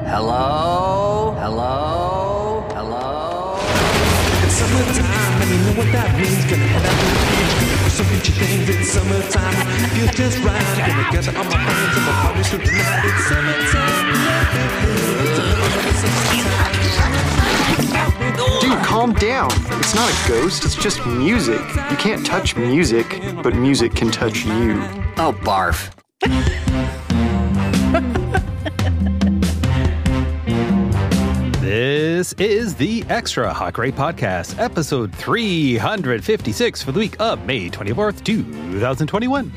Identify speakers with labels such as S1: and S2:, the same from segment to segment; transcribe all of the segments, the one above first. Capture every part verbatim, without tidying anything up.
S1: Hello? Hello? Hello?
S2: It's summertime, and you know what that means. Gonna head out to the beach, so get your things. It's summertime, feels just right. Gonna gather all my friends and my party through the night. It's summertime.
S3: Dude, calm down. It's not a ghost, it's just music. You can't touch music, but music can touch you.
S1: Oh, barf.
S4: This is the Extra Hot Great Podcast, episode three hundred fifty-six for the week of May twenty-fourth, twenty twenty-one.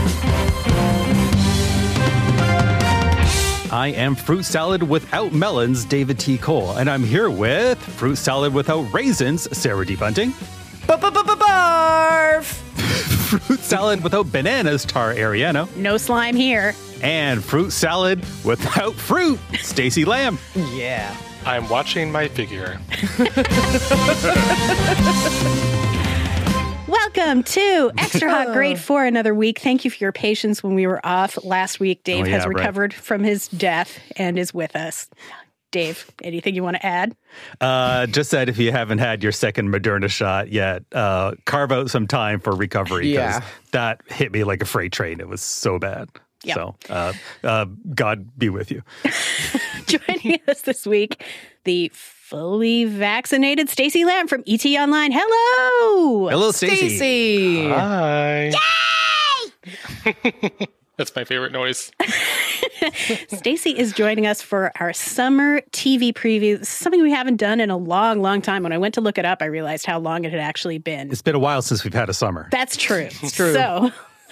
S4: I am Fruit Salad Without Melons, David T. Cole, and I'm here with Fruit Salad Without Raisins, Sarah D. Bunting.
S5: Barf!
S4: Fruit Salad Without Bananas, Tara Ariano.
S5: No slime here.
S4: And Fruit Salad Without Fruit, Stacey Lamb.
S5: Yeah.
S6: I'm watching my figure.
S5: Welcome to Extra Hot Great for another week. Thank you for your patience when we were off last week. Dave
S4: oh, yeah,
S5: has recovered
S4: right.
S5: from his death and is with us. Dave, anything you want to add?
S4: Uh, just that if you haven't had your second Moderna shot yet, uh, carve out some time for recovery, because
S7: Yeah.
S4: that hit me like a freight train. It was so bad.
S5: Yep.
S4: So uh, uh, God be with you.
S5: Joining us this week, the fully vaccinated Stacey Lamb from E T Online. Hello!
S4: Hello, Stacey.
S7: Stacey!
S6: Hi. Yay! That's my favorite noise.
S5: Stacey is joining us for our summer T V preview. This is something we haven't done in a long, long time. When I went to look it up, I realized how long it had actually been.
S4: It's been a while since we've had a summer.
S5: That's true.
S7: It's true.
S5: So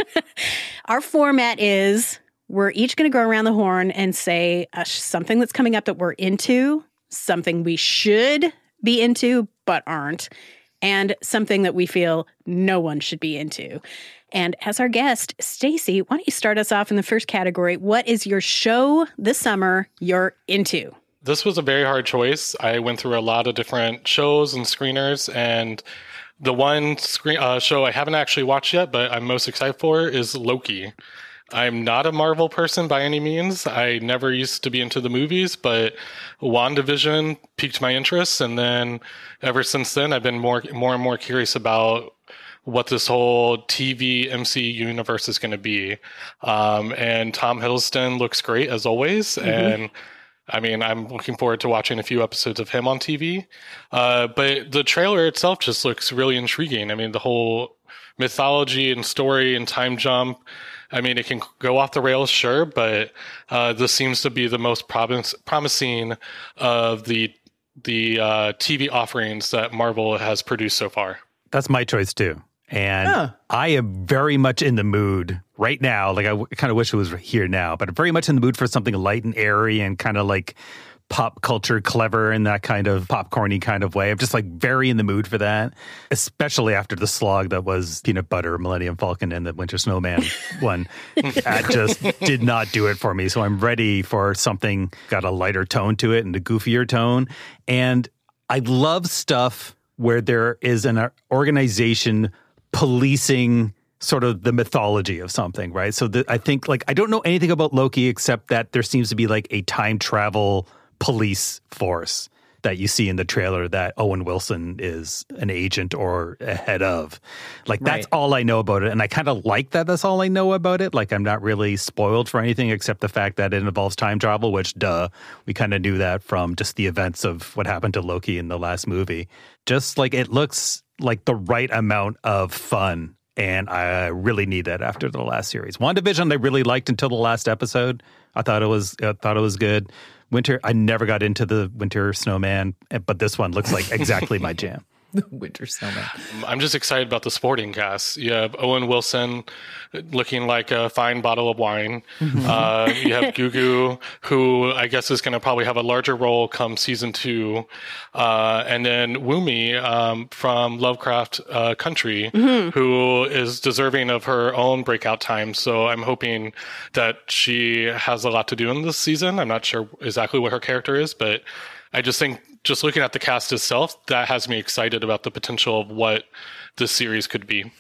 S5: our format is we're each going to go around the horn and say uh, something that's coming up that we're into, something we should be into but aren't, and something that we feel no one should be into. And as our guest, Stacey, why don't you start us off in the first category? What is your show this summer you're into?
S6: This was a very hard choice. I went through a lot of different shows and screeners, and the one screen uh, show I haven't actually watched yet, but I'm most excited for is Loki. I'm not a Marvel person by any means. I never used to be into the movies, but WandaVision piqued my interest, and then ever since then, I've been more, more and more curious about what this whole T V M C U universe is going to be. Um, and Tom Hiddleston looks great as always. Mm-hmm. And I mean, I'm looking forward to watching a few episodes of him on T V. Uh, but the trailer itself just looks really intriguing. I mean, the whole mythology and story and time jump, I mean, it can go off the rails, sure, but uh, this seems to be the most promis- promising of the, the uh, T V offerings that Marvel has produced so far.
S4: That's my choice, too. And
S7: Huh.
S4: I am very much in the mood right now. Like, I w- kind of wish it was here now, but I'm very much in the mood for something light and airy and kind of like pop culture clever in that kind of popcorny kind of way. I'm just like very in the mood for that, especially after the slog that was Peanut Butter, Millennium Falcon, and the Winter Snowman one. That just did not do it for me. So I'm ready for something got a lighter tone to it and a goofier tone. And I love stuff where there is an organization policing sort of the mythology of something, right? So the, I think, like, I don't know anything about Loki except that there seems to be like a time travel police force that you see in the trailer that Owen Wilson is an agent or a head of. Like, that's
S7: Right.
S4: all I know about it. And I kind of like that that's all I know about it. Like, I'm not really spoiled for anything except the fact that it involves time travel, which, duh, we kind of knew that from just the events of what happened to Loki in the last movie. Just like, it looks like the right amount of fun. And I really need that after the last series. WandaVision, I really liked until the last episode. I thought it was, I thought it was good. Winter, I never got into the Winter Snowman, but this one looks like exactly my jam.
S7: The Winter Snowman.
S6: I'm just excited about the supporting cast. You have Owen Wilson looking like a fine bottle of wine. Mm-hmm. Uh, you have Gugu, who I guess is going to probably have a larger role come season two. Uh, and then Woomi um, from Lovecraft uh, Country, mm-hmm. who is deserving of her own breakout time. So I'm hoping that she has a lot to do in this season. I'm not sure exactly what her character is, but I just think just looking at the cast itself, that has me excited about the potential of what this series could be.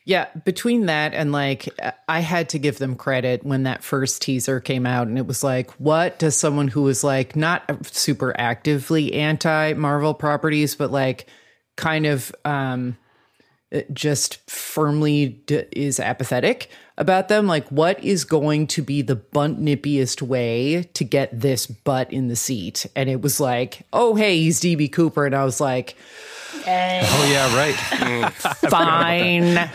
S7: Yeah, between that and like, I had to give them credit when that first teaser came out, and it was like, what does someone who is like not super actively anti Marvel properties, but like kind of um, just firmly d- is apathetic about them? Like, what is going to be the bunt nippiest way to get this butt in the seat? And it was like, oh, hey, he's D B Cooper. And I was like,
S4: Oh, yeah, right.
S7: fine.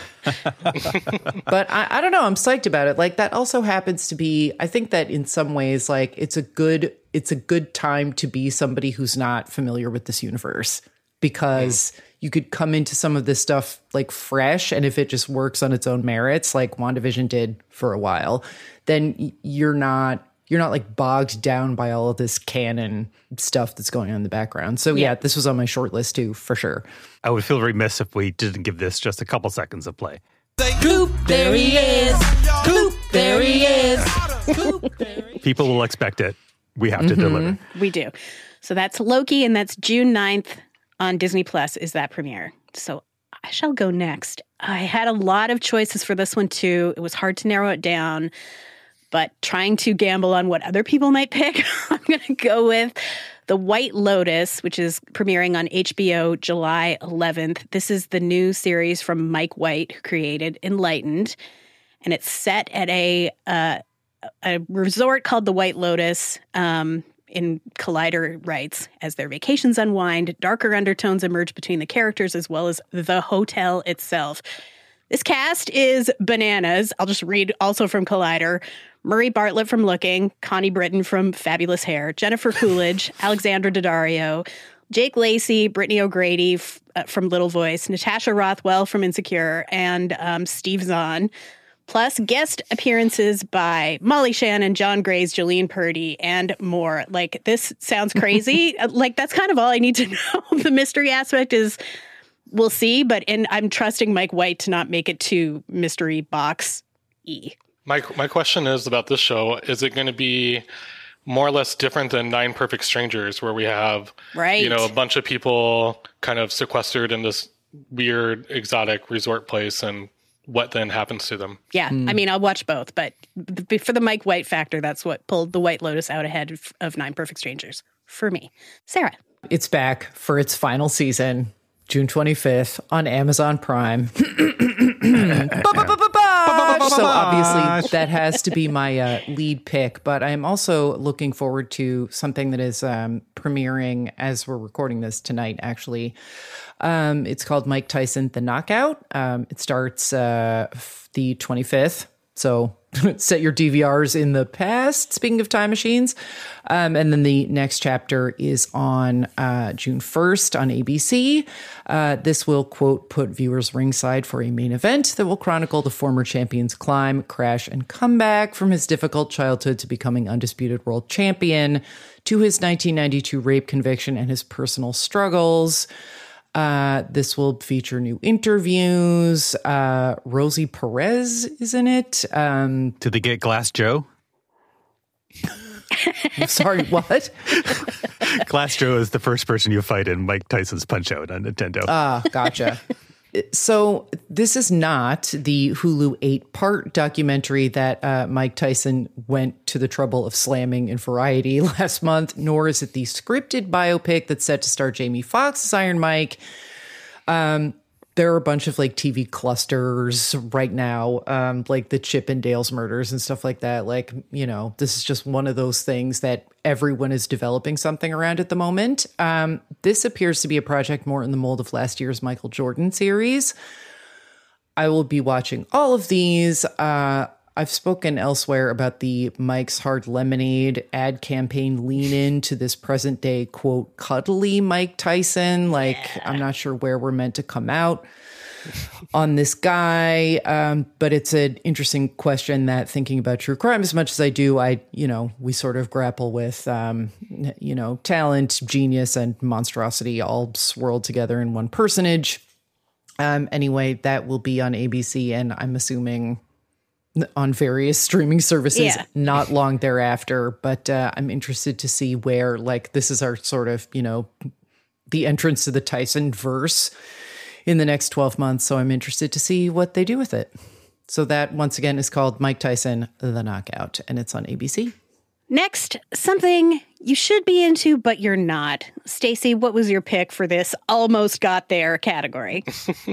S7: But I, I don't know. I'm psyched about it. Like, that also happens to be, I think that in some ways, like, it's a good, it's a good time to be somebody who's not familiar with this universe, because mm. you could come into some of this stuff like fresh. And if it just works on its own merits, like WandaVision did for a while, then you're not, you're not like bogged down by all of this canon stuff that's going on in the background. So yeah, yeah this was on my short list too, for sure.
S4: I would feel remiss if we didn't give this just a couple seconds of play.
S8: Coop, there he is. Coop, there he is. Coop, there he is.
S4: People will expect it. We have to mm-hmm. deliver.
S5: We do. So that's Loki, and that's June ninth on Disney Plus is that premiere. So I shall go next. I had a lot of choices for this one too. It was hard to narrow it down. But trying to gamble on what other people might pick, I'm going to go with The White Lotus, which is premiering on H B O July eleventh. This is the new series from Mike White, who created Enlightened. And it's set at a uh, a resort called The White Lotus. Um, in Collider writes, as their vacations unwind, darker undertones emerge between the characters as well as the hotel itself. This cast is bananas. I'll just read also from Collider. Murray Bartlett from Looking, Connie Britton from Fabulous Hair, Jennifer Coolidge, Alexandra Daddario, Jake Lacey, Brittany O'Grady f- uh, from Little Voice, Natasha Rothwell from Insecure, and um, Steve Zahn. Plus guest appearances by Molly Shannon, John Grace, Jolene Purdy, and more. Like, this sounds crazy. Like, that's kind of all I need to know. The mystery aspect is, we'll see, but and I'm trusting Mike White to not make it too mystery box-y.
S6: My my question is about this show. Is it going to be more or less different than Nine Perfect Strangers, where we have,
S5: right.
S6: you know, a bunch of people kind of sequestered in this weird, exotic resort place, and what then happens to them?
S5: Yeah, mm. I mean, I'll watch both, but for the Mike White factor, that's what pulled The White Lotus out ahead of, of Nine Perfect Strangers for me. Sarah.
S7: It's back for its final season, June twenty-fifth on Amazon Prime. So obviously that has to be my uh, lead pick, but I'm also looking forward to something that is um, premiering as we're recording this tonight, actually. Um, it's called Mike Tyson, The Knockout. Um, it starts uh, the twenty-fifth. So set your D V Rs in the past, speaking of time machines. Um, and then the next chapter is on uh, June first on A B C. Uh, this will, quote, put viewers ringside for a main event that will chronicle the former champion's climb, crash, and comeback from his difficult childhood to becoming undisputed world champion, to his nineteen ninety-two rape conviction and his personal struggles. Uh, this will feature new interviews. Uh, Rosie Perez is in it. Um,
S4: Did they get Glass Joe?
S7: Sorry, what?
S4: Glass Joe is the first person you fight in Mike Tyson's Punch-Out on Nintendo.
S7: Ah, gotcha. So this is not the Hulu eight-part documentary that uh, Mike Tyson went to the trouble of slamming in Variety last month, nor is it the scripted biopic that's set to star Jamie Foxx as Iron Mike. Um, there are a bunch of like T V clusters right now, um, like the Chippendales murders and stuff like that. Like, you know, this is just one of those things that everyone is developing something around at the moment. Um, this appears to be a project more in the mold of last year's Michael Jordan series. I will be watching all of these. Uh, I've spoken elsewhere about the Mike's Hard Lemonade ad campaign lean into this present day, quote, cuddly Mike Tyson. Like, yeah. I'm not sure where we're meant to come out on this guy. Um, but it's an interesting question that, thinking about true crime as much as I do, I, you know, we sort of grapple with, um, you know, talent, genius, and monstrosity all swirled together in one personage. Um, anyway, that will be on A B C, and I'm assuming on various streaming services
S5: yeah.
S7: not long thereafter. But uh, I'm interested to see where, like, this is our sort of, you know, the entrance to the Tyson verse in the next twelve months. So I'm interested to see what they do with it. So that, once again, is called Mike Tyson, The Knockout, and it's on A B C.
S5: Next, something you should be into, but you're not. Stacey, what was your pick for this almost got there category?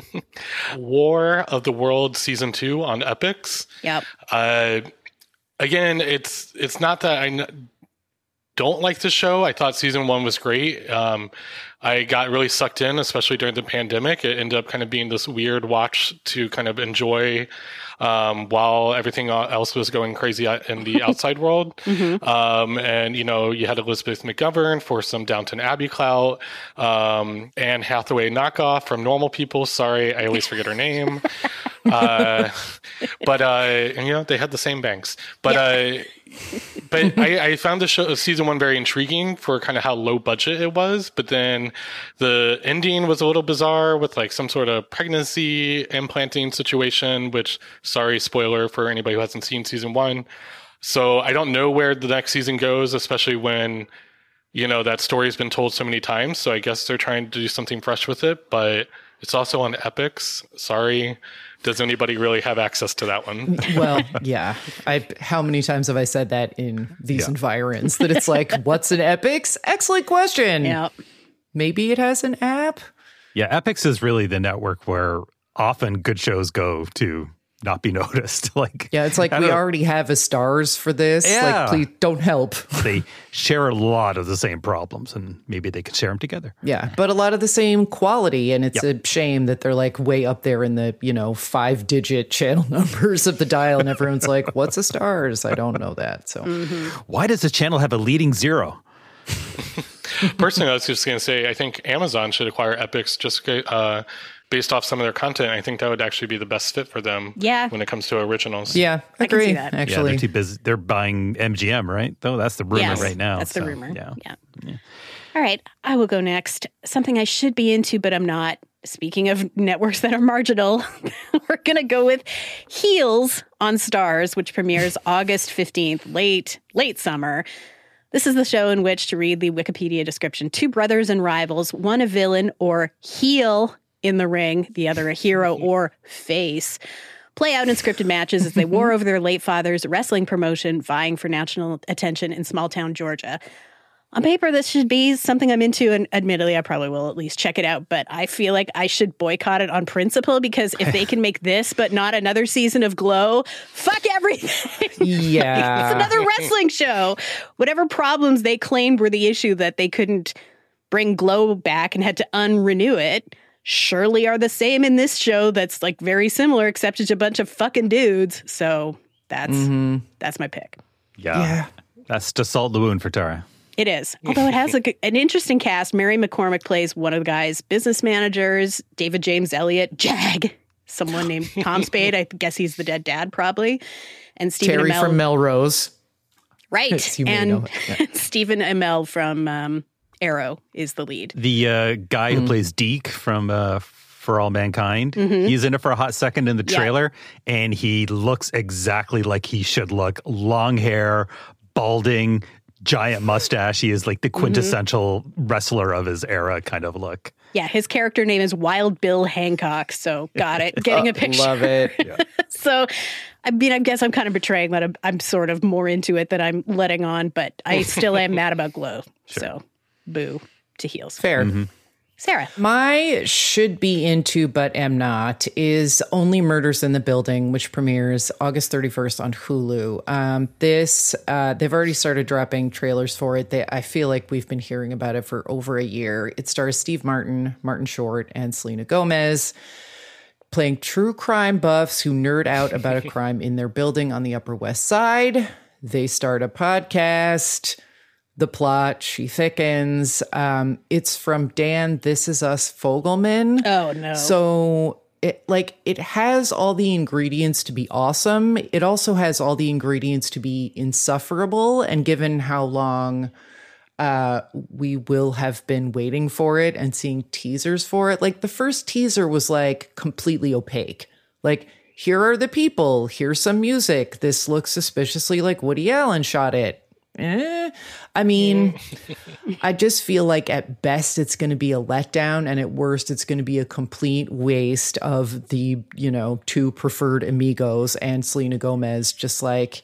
S6: War of the Worlds Season two on Epix.
S5: Yep.
S6: Uh, again, it's it's not that I n- don't like the show. I thought season one was great. Um, I got really sucked in, especially during the pandemic. It ended up kind of being this weird watch to kind of enjoy um, while everything else was going crazy in the outside world. Mm-hmm. Um, and, you know, you had Elizabeth McGovern for some Downton Abbey clout, um, Anne Hathaway knockoff from Normal People. Sorry, I always forget her name. uh, but, uh, and, you know, they had the same banks. But, yeah. uh, but I, I found the show, season one very intriguing for kind of how low budget it was. But then the ending was a little bizarre with like some sort of pregnancy implanting situation, which, sorry, spoiler for anybody who hasn't seen season one. So I don't know where the next season goes, especially when, you know, that story's been told so many times. So I guess they're trying to do something fresh with it, but it's also on Epix. Sorry. Does anybody really have access to that one?
S7: Well, yeah. I how many times have I said that in these yeah. environs that it's like, what's an Epix? Excellent question.
S5: Yeah.
S7: Maybe it has an app.
S4: Yeah, Epix is really the network where often good shows go to not be noticed. Like,
S7: yeah, it's like we know. already have a stars for this.
S4: Yeah.
S7: Like, please don't help.
S4: They share a lot of the same problems, and maybe they could share them together.
S7: Yeah, but a lot of the same quality, and it's yep. a shame that they're like way up there in the, you know, five-digit channel numbers of the dial, and everyone's like, "What's a stars?" I don't know that. So,
S5: mm-hmm.
S4: why does the channel have a leading zero?
S6: Personally, I was just going to say, I think Amazon should acquire Epix just uh, based off some of their content. I think that would actually be the best fit for them
S5: yeah.
S6: when it comes to originals.
S7: Yeah, I agree.
S5: I can see that.
S7: Actually,
S4: yeah, they're too busy. They're buying M G M, right? Though that's the rumor
S5: yes,
S4: right now.
S5: That's
S4: so,
S5: the rumor.
S4: Yeah.
S5: yeah. yeah. All right, I will go next. Something I should be into, but I'm not. Speaking of networks that are marginal, we're going to go with Heels on Stars, which premieres August fifteenth, late, late summer. This is the show in which, to read the Wikipedia description, two brothers and rivals, one a villain or heel in the ring, the other a hero or face, play out in scripted matches as they war over their late father's wrestling promotion, vying for national attention in small-town Georgia. On paper, this should be something I'm into, and admittedly, I probably will at least check it out, but I feel like I should boycott it on principle, because if they can make this but not another season of Glow, fuck everything.
S7: Yeah.
S5: It's another wrestling show. Whatever problems they claimed were the issue that they couldn't bring Glow back and had to unrenew it, surely are the same in this show that's like very similar, except it's a bunch of fucking dudes. So that's mm-hmm. that's my pick.
S4: Yeah.
S7: yeah.
S4: That's to salt the wound for Tara.
S5: It is. Although it has a, an interesting cast. Mary McCormick plays one of the guy's business managers. David James Elliott, Jag, someone named Tom Spade. I guess he's the dead dad, probably. And Stephen
S7: Terry
S5: Amell.
S7: from Melrose.
S5: Right. And yeah. Stephen Amell from um, Arrow is the lead.
S4: The uh, guy
S7: mm.
S4: who plays Deke from uh, For All Mankind,
S5: mm-hmm.
S4: he's in it for a hot second in the trailer,
S5: yeah.
S4: and he looks exactly like he should look. Long hair, balding, giant mustache. He is like the quintessential mm-hmm. wrestler of his era kind of look.
S5: Yeah, his character name is Wild Bill Hancock, so got it. Getting a picture.
S7: Love it. Yeah.
S5: So, I mean, I guess I'm kind of betraying that I'm, I'm sort of more into it than I'm letting on, but I still am mad about Glow. Sure. So, boo to Heels.
S7: Fair.
S4: Mm-hmm.
S5: Sarah.
S7: My should be into but am not is Only Murders in the Building, which premieres August thirty-first on Hulu. Um, this, uh, they've already started dropping trailers for it. They, I feel like we've been hearing about it for over a year. It stars Steve Martin, Martin Short, and Selena Gomez, playing true crime buffs who nerd out about a crime in their building on the Upper West Side. They start a podcast. The plot, she thickens. Um, it's from Dan This Is Us Fogelman.
S5: Oh, no.
S7: So, it, like, it has all the ingredients to be awesome. It also has all the ingredients to be insufferable. And given how long uh, we will have been waiting for it and seeing teasers for it, like, the first teaser was, like, completely opaque. Like, here are the people. Here's some music. This looks suspiciously like Woody Allen shot it. Eh. I mean, I just feel like at best it's going to be a letdown, and at worst it's going to be a complete waste of the, you know, two preferred amigos and Selena Gomez. Just like,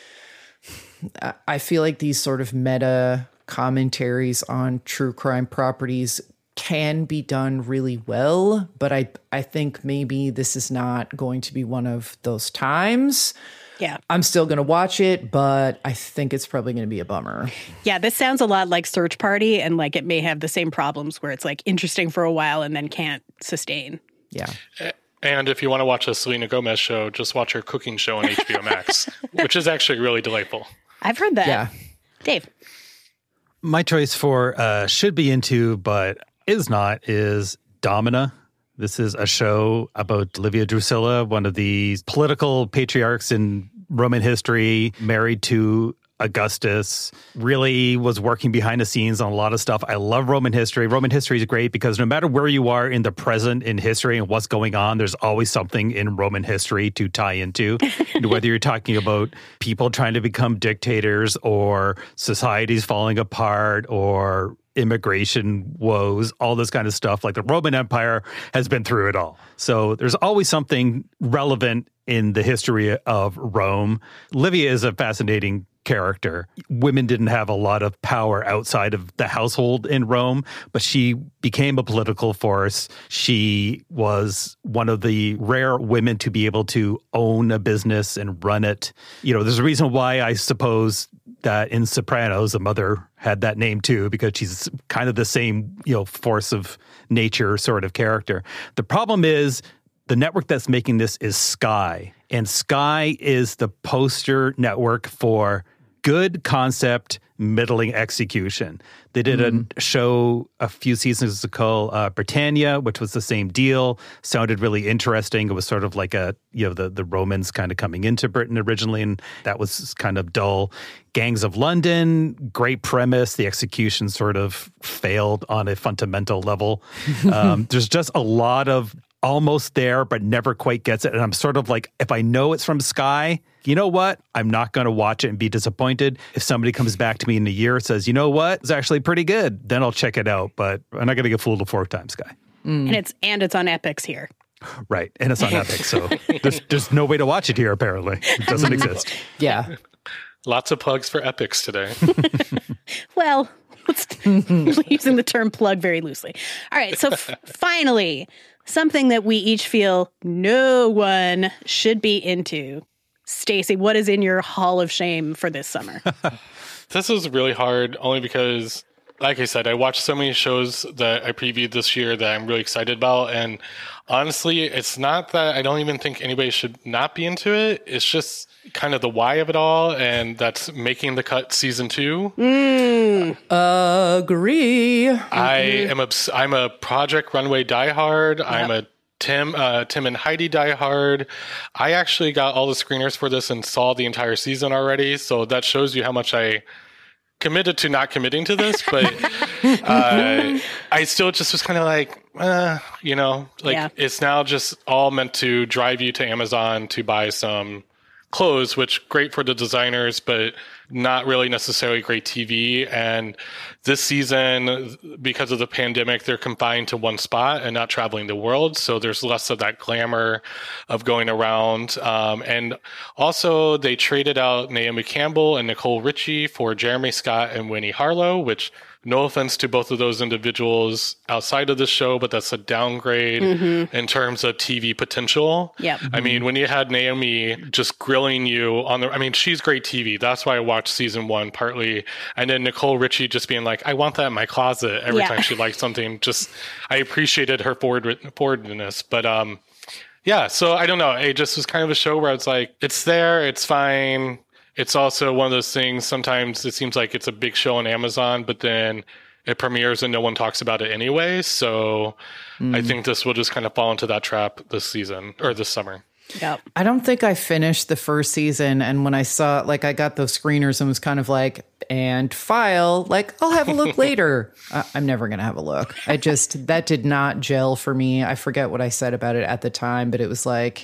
S7: I feel like these sort of meta commentaries on true crime properties can be done really well, but I I think maybe this is not going to be one of those times.
S5: Yeah.
S7: I'm still going to watch it, but I think it's probably going to be a bummer.
S5: Yeah, this sounds a lot like Search Party, and like it may have the same problems where it's like interesting for a while and then can't sustain.
S7: Yeah.
S6: And if you want to watch a Selena Gomez show, just watch her cooking show on H B O Max, which is actually really delightful.
S5: I've heard that.
S7: Yeah.
S5: Dave.
S4: My choice for uh, should be into, but is not, is Domina. This is a show about Livia Drusilla, one of the political patriarchs in Roman history, married to Augustus, really was working behind the scenes on a lot of stuff. I love Roman history. Roman history is great because no matter where you are in the present in history and what's going on, there's always something in Roman history to tie into. Whether you're talking about people trying to become dictators or societies falling apart or immigration woes, all this kind of stuff. Like the Roman Empire has been through it all. So there's always something relevant in the history of Rome. Livia is a fascinating character. Women didn't have a lot of power outside of the household in Rome, but she became a political force. She was one of the rare women to be able to own a business and run it. You know, there's a reason why I suppose that in Sopranos, the mother had that name too, because she's kind of the same, you know, force of nature sort of character. The problem is the network that's making this is Sky, and Sky is the poster network for good concept, middling execution. They did mm. a show a few seasons ago, uh, Britannia, which was the same deal. Sounded really interesting. It was sort of like a, you know, the, the Romans kind of coming into Britain originally, and that was kind of dull. Gangs of London, great premise. The execution sort of failed on a fundamental level. Um, there's just a lot of almost there, but never quite gets it. And I'm sort of like, if I know it's from Sky, you know what? I'm not going to watch it and be disappointed. If somebody comes back to me in a year and says, you know what? It's actually pretty good, then I'll check it out. But I'm not going to get fooled a fourth time, Sky.
S5: Mm. And it's and it's on Epix here.
S4: Right. And it's on Epix. So there's, there's no way to watch it here, apparently. It doesn't exist.
S7: Yeah.
S6: Lots of plugs for Epix today.
S5: Well, let's using the term plug very loosely. All right. So f- finally, something that we each feel no one should be into. Stacey, what is in your hall of shame for this summer?
S6: This is really hard only because, like I said, I watched so many shows that I previewed this year that I'm really excited about. And honestly, it's not that I don't even think anybody should not be into it. It's just kind of the why of it all. And that's Making the Cut season two.
S5: Mm.
S7: Agree.
S6: I am obs- I'm a Project Runway diehard. Yep. I'm a Tim, uh, Tim and Heidi diehard. I actually got all the screeners for this and saw the entire season already. So that shows you how much I committed to not committing to this. But uh, I still just was kind of like, uh, you know, like yeah. It's now just all meant to drive you to Amazon to buy some clothes, which great for the designers, but not really necessarily great T V. And this season, because of the pandemic, they're confined to one spot and not traveling the world. So there's less of that glamour of going around. Um, and also they traded out Naomi Campbell and Nicole Richie for Jeremy Scott and Winnie Harlow, which no offense to both of those individuals outside of the show, but that's a downgrade mm-hmm. in terms of T V potential.
S5: Yep.
S6: I mean, when you had Naomi just grilling you on the, I mean, she's great T V. That's why I watched season one partly. And then Nicole Richie just being like, I want that in my closet every yeah. time she likes something. Just, I appreciated her forward, forwardness. But, um, yeah, so I don't know. It just was kind of a show where it's like, it's there, it's fine. It's also one of those things, sometimes it seems like it's a big show on Amazon, but then it premieres and no one talks about it anyway. So mm. I think this will just kind of fall into that trap this season or this summer.
S5: Yep.
S7: I don't think I finished the first season. And when I saw, like, I got those screeners and was kind of like, and file, like, I'll have a look later. Uh, I'm never going to have a look. I just, that did not gel for me. I forget what I said about it at the time, but it was like,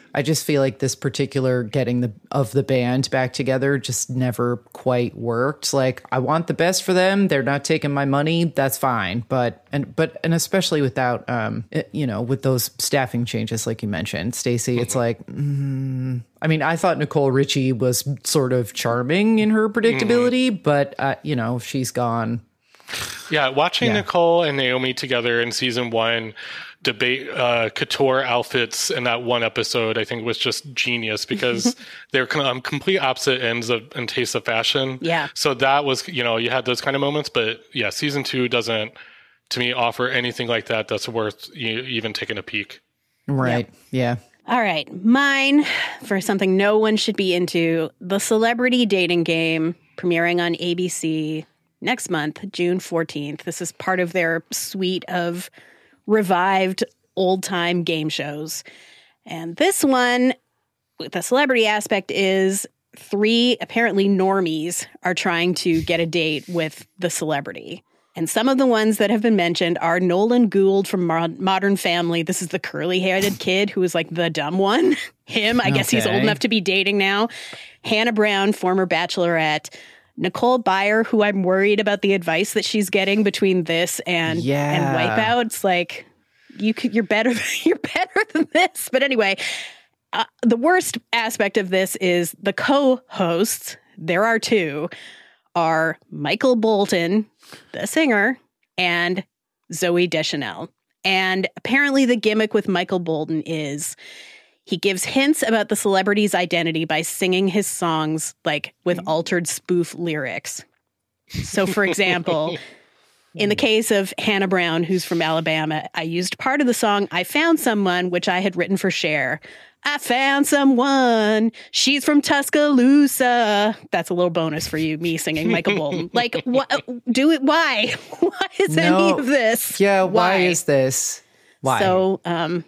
S7: I just feel like this particular getting the of the band back together just never quite worked. Like, I want the best for them. They're not taking my money. That's fine. But and but and especially without um it- you know, with those staffing changes like you mentioned, Stacey, it's like mm, I mean, I thought Nicole Richie was sort of charming in her predictability, mm. but uh, you know, she's gone.
S6: Yeah, watching
S7: Yeah.
S6: Nicole and Naomi together in season one debate uh, couture outfits in that one episode, I think was just genius because they're kind of on complete opposite ends of and tastes of fashion.
S5: Yeah.
S6: So that was, you know, you had those kind of moments, but yeah, season two doesn't, to me, offer anything like that that's worth you even taking a peek.
S7: Right. Yeah.
S5: All right. Mine, for something no one should be into, the Celebrity Dating Game, premiering on A B C next month, June fourteenth. This is part of their suite of revived old-time game shows. And this one, with the celebrity aspect, is three apparently normies are trying to get a date with the celebrity. And some of the ones that have been mentioned are Nolan Gould from Mo- Modern Family. This is the curly-headed kid who is like the dumb one. Him, I guess he's
S7: Okay.
S5: old enough to be dating now. Hannah Brown, former Bachelorette. Nicole Byer, who I'm worried about the advice that she's getting between this and
S7: Yeah.
S5: and Wipeout. It's like you could, you're better. You're better than this. But anyway, uh, the worst aspect of this is the co-hosts. There are two. Are Michael Bolton, the singer, and Zooey Deschanel. And apparently, the gimmick with Michael Bolton is he gives hints about the celebrity's identity by singing his songs like with altered spoof lyrics. So, for example, in the case of Hannah Brown, who's from Alabama, I used part of the song I Found Someone, which I had written for Cher. I found someone. She's from Tuscaloosa. That's a little bonus for you, me singing Michael Bolton. Like, what? Do it? Why? Why is
S7: No.
S5: any of this?
S7: Yeah. Why, is this? Why?
S5: So, um,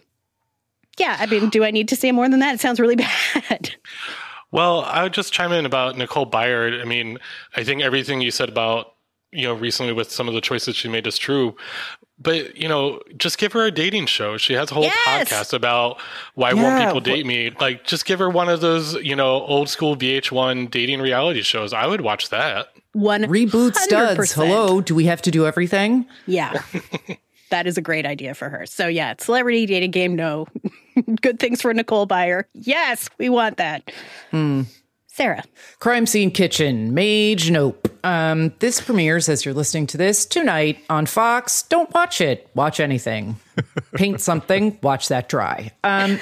S5: yeah, I mean, do I need to say more than that? It sounds really bad.
S6: Well, I would just chime in about Nicole Byer. I mean, I think everything you said about, you know, recently with some of the choices she made is true. But, you know, just give her a dating show. She has a whole
S5: Yes!
S6: podcast about why
S7: Yeah,
S6: won't people
S7: wh-
S6: date me. Like, just give her one of those, you know, old school V H one dating reality shows. I would watch that.
S5: One
S7: Reboot studs. Hello. Do we have to do everything?
S5: Yeah. That is a great idea for her. So yeah, celebrity dating game, no. Good things for Nicole Byer. Yes, we want that.
S7: Hmm.
S5: Sarah.
S7: Crime Scene Kitchen, Mage, nope. Um, this premieres as you're listening to this tonight on Fox. Don't watch it. Watch anything. Paint something. Watch that dry. Um,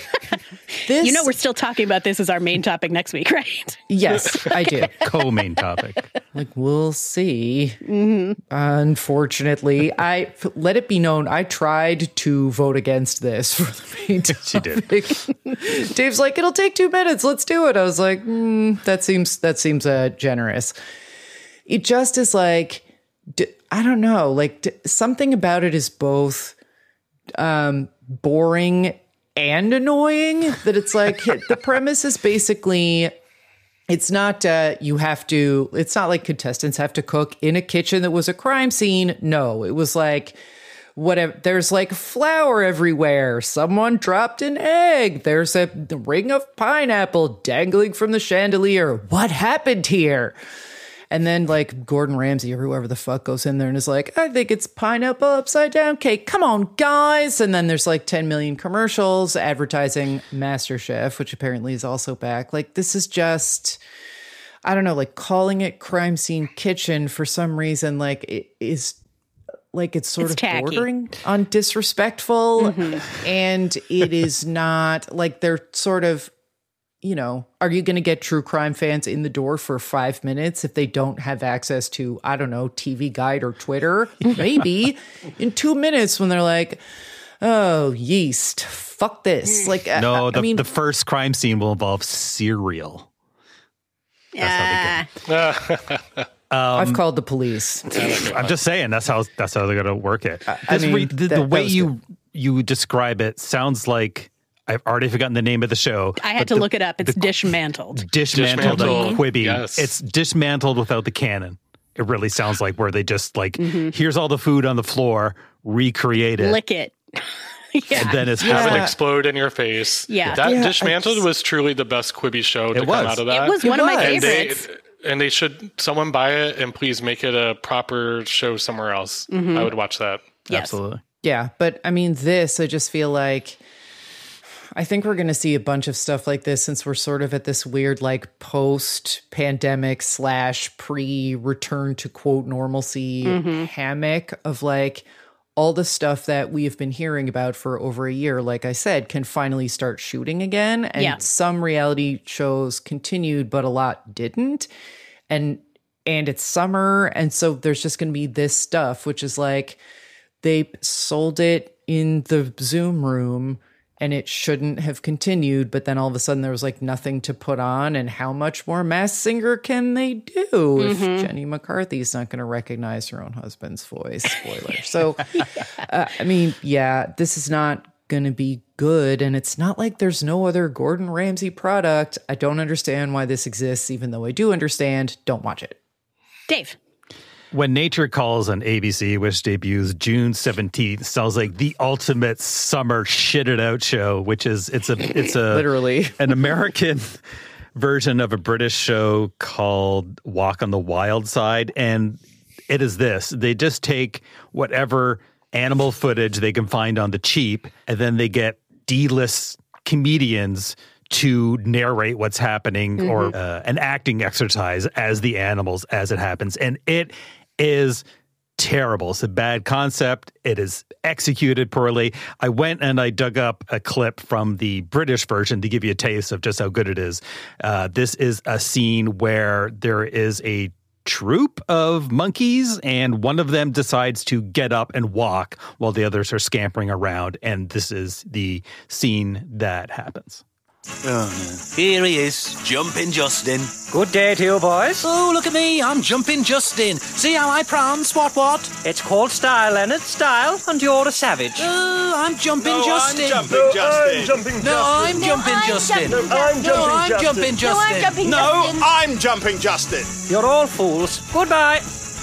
S7: this,
S5: You know we're still talking about this as our main topic next week, right?
S7: yes, I do.
S4: Co-main topic.
S7: Like, we'll see.
S5: Mm-hmm.
S7: Unfortunately, I let it be known I tried to vote against this for the main
S4: She did.
S7: topic. Dave's like, it'll take two minutes. Let's do it. I was like, mm, that seems that seems uh, generous. It just is like, d- I don't know, like d- something about it is both um, boring and annoying. That it's like the premise is basically. It's not, uh, you have to, it's not like contestants have to cook in a kitchen that was a crime scene. No, it was like, whatever. There's like flour everywhere. Someone dropped an egg. There's a ring of pineapple dangling from the chandelier. What happened here? And then like Gordon Ramsay or whoever the fuck goes in there and is like, I think it's pineapple upside down cake. Come on, guys. And then there's like ten million commercials advertising MasterChef, which apparently is also back. Like, this is just, I don't know, like calling it Crime Scene Kitchen for some reason, like it is like it's sort
S5: It's
S7: of
S5: tacky.
S7: bordering on disrespectful. And it is not like they're sort of, you know, are you going to get true crime fans in the door for five minutes if they don't have access to, I don't know, T V Guide or Twitter? Maybe in two minutes when they're like, oh, yeast, fuck this. Like,
S4: No,
S7: I,
S4: the,
S7: I mean,
S4: the first crime scene will involve cereal.
S5: Yeah.
S7: I've called the police.
S4: I'm just saying that's how that's how they're gonna work it.
S7: I
S4: This
S7: mean,
S4: re- the,
S7: that-
S4: the
S7: that
S4: way
S7: was
S4: you you describe it sounds like I've already forgotten the name of the show.
S5: I had
S4: but
S5: to
S4: the-
S5: look it up. It's
S4: the
S5: dismantled.
S4: dismantled,
S6: Dismantled.
S4: like Quibi.
S6: Yes.
S4: It's dismantled without the cannon. It really sounds like where they just like
S5: Mm-hmm.
S4: here's all the food on the floor, recreate it.
S5: Lick it. Yeah.
S4: And then it's
S6: Have
S4: happening.
S6: it explode in your face.
S5: Yeah.
S6: That
S7: Yeah, I
S6: Dismantled
S7: just-
S6: was truly the best Quibi show to
S4: It
S6: come
S4: was.
S6: out of that.
S5: It was one of my
S7: was.
S6: and they,
S5: favorites.
S6: and they should, someone buy it and please make it a proper show somewhere else.
S5: Mm-hmm.
S6: I would watch that.
S5: Yes.
S4: Absolutely.
S7: Yeah, but I mean, this, I just feel like I think we're going to see a bunch of stuff like this since we're sort of at this weird, like, post pandemic slash pre return to quote normalcy
S5: Mm-hmm.
S7: hammock of like all the stuff that we have been hearing about for over a year, like I said, can finally start shooting again. And
S5: Yeah.
S7: some reality shows continued, but a lot didn't. And and it's summer. And so there's just going to be this stuff, which is like, they sold it in the Zoom room and it shouldn't have continued. But then all of a sudden there was like nothing to put on. And how much more Masked Singer can they do if Jenny McCarthy's not going to recognize her own husband's voice? Spoiler. So, uh, I mean, yeah, this is not going to be good. And it's not like there's no other Gordon Ramsay product. I don't understand why this exists, even though I do understand. Don't watch it.
S5: Dave.
S4: When Nature Calls on A B C, which debuts June seventeenth, sounds like the ultimate summer shit it out show, which is it's a it's a
S7: Literally.
S4: an American version of a British show called Walk on the Wild Side. And it is this. They just take whatever animal footage they can find on the cheap, and then they get D-list comedians to narrate what's happening mm-hmm. or uh, an acting exercise as the animals as it happens. And it is terrible. It's a bad concept. It is executed poorly. I went and I dug up a clip from the British version to give you a taste of just how good it is. Uh, this is a scene where there is a troop of monkeys and one of them decides to get up and walk while the others are scampering around. And this is the scene that happens.
S9: Oh, here he is, Jumping Justin.
S10: Good day to you, boys.
S9: Oh, look at me, I'm Jumping Justin. See how I prance, what, what?
S10: It's called style, Leonard, style, and you're a savage.
S9: Oh, I'm Jumping
S11: no,
S9: Justin.
S11: I'm Jumping Justin.
S9: No, I'm Jumping Justin. No, I'm Jumping Justin.
S11: No, I'm Jumping Justin.
S9: No,
S11: I'm Jumping Justin.
S10: You're all fools. Goodbye.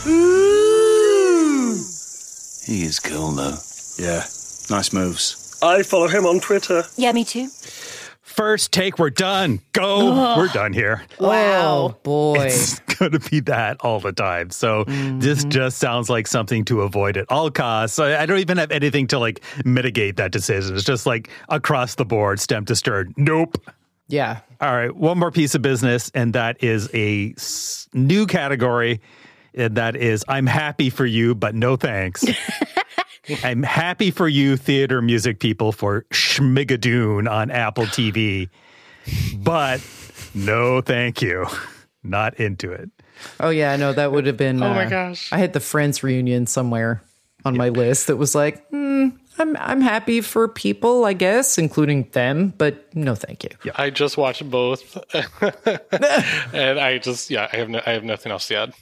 S9: Ooh. He is cool, though.
S11: Yeah, nice moves.
S10: I follow him on Twitter.
S12: Yeah, me too.
S4: First take, we're done. Go.
S5: Ugh.
S4: We're done here.
S5: Wow.
S7: Oh, boy.
S4: It's going to be that all the time. So mm-hmm. this just sounds like something to avoid at all costs. So I don't even have anything to like mitigate that decision. It's just like across the board, stem to stern. Nope.
S7: Yeah.
S4: All right. One more piece of business, and that is a s- new category. And that is I'm happy for you, but no thanks. I'm happy for you, theater music people, for Schmigadoon on Apple T V, but no thank you. Not into it.
S7: Oh, yeah, no, that would have been...
S6: Oh,
S7: uh,
S6: my gosh.
S7: I had the Friends reunion somewhere on my list that was like, hmm, I'm, I'm happy for people, I guess, including them, but no thank you.
S6: Yeah. I just watched both. And I just, yeah, I have no, I have nothing else to add.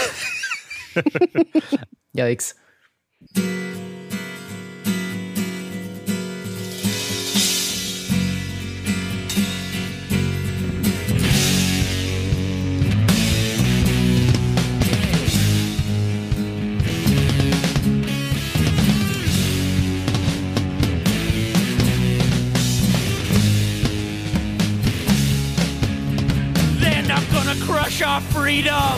S7: Yikes.
S13: They're not gonna crush our freedom.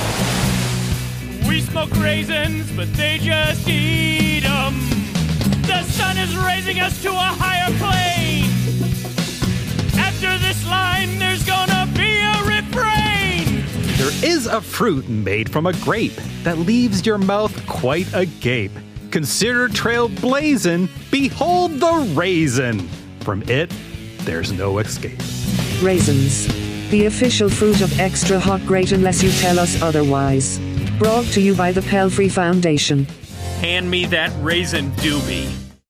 S13: We smoke raisins, but they just eat them. The sun is raising us to a higher plane. After this line, there's gonna be a refrain.
S4: There is a fruit made from a grape that leaves your mouth quite agape. Consider trailblazing, behold the raisin. From it, there's no escape.
S14: Raisins. The official fruit of Extra Hot Great unless you tell us otherwise. Brought to you by the Pelfrey Foundation.
S13: Hand me that raisin doobie.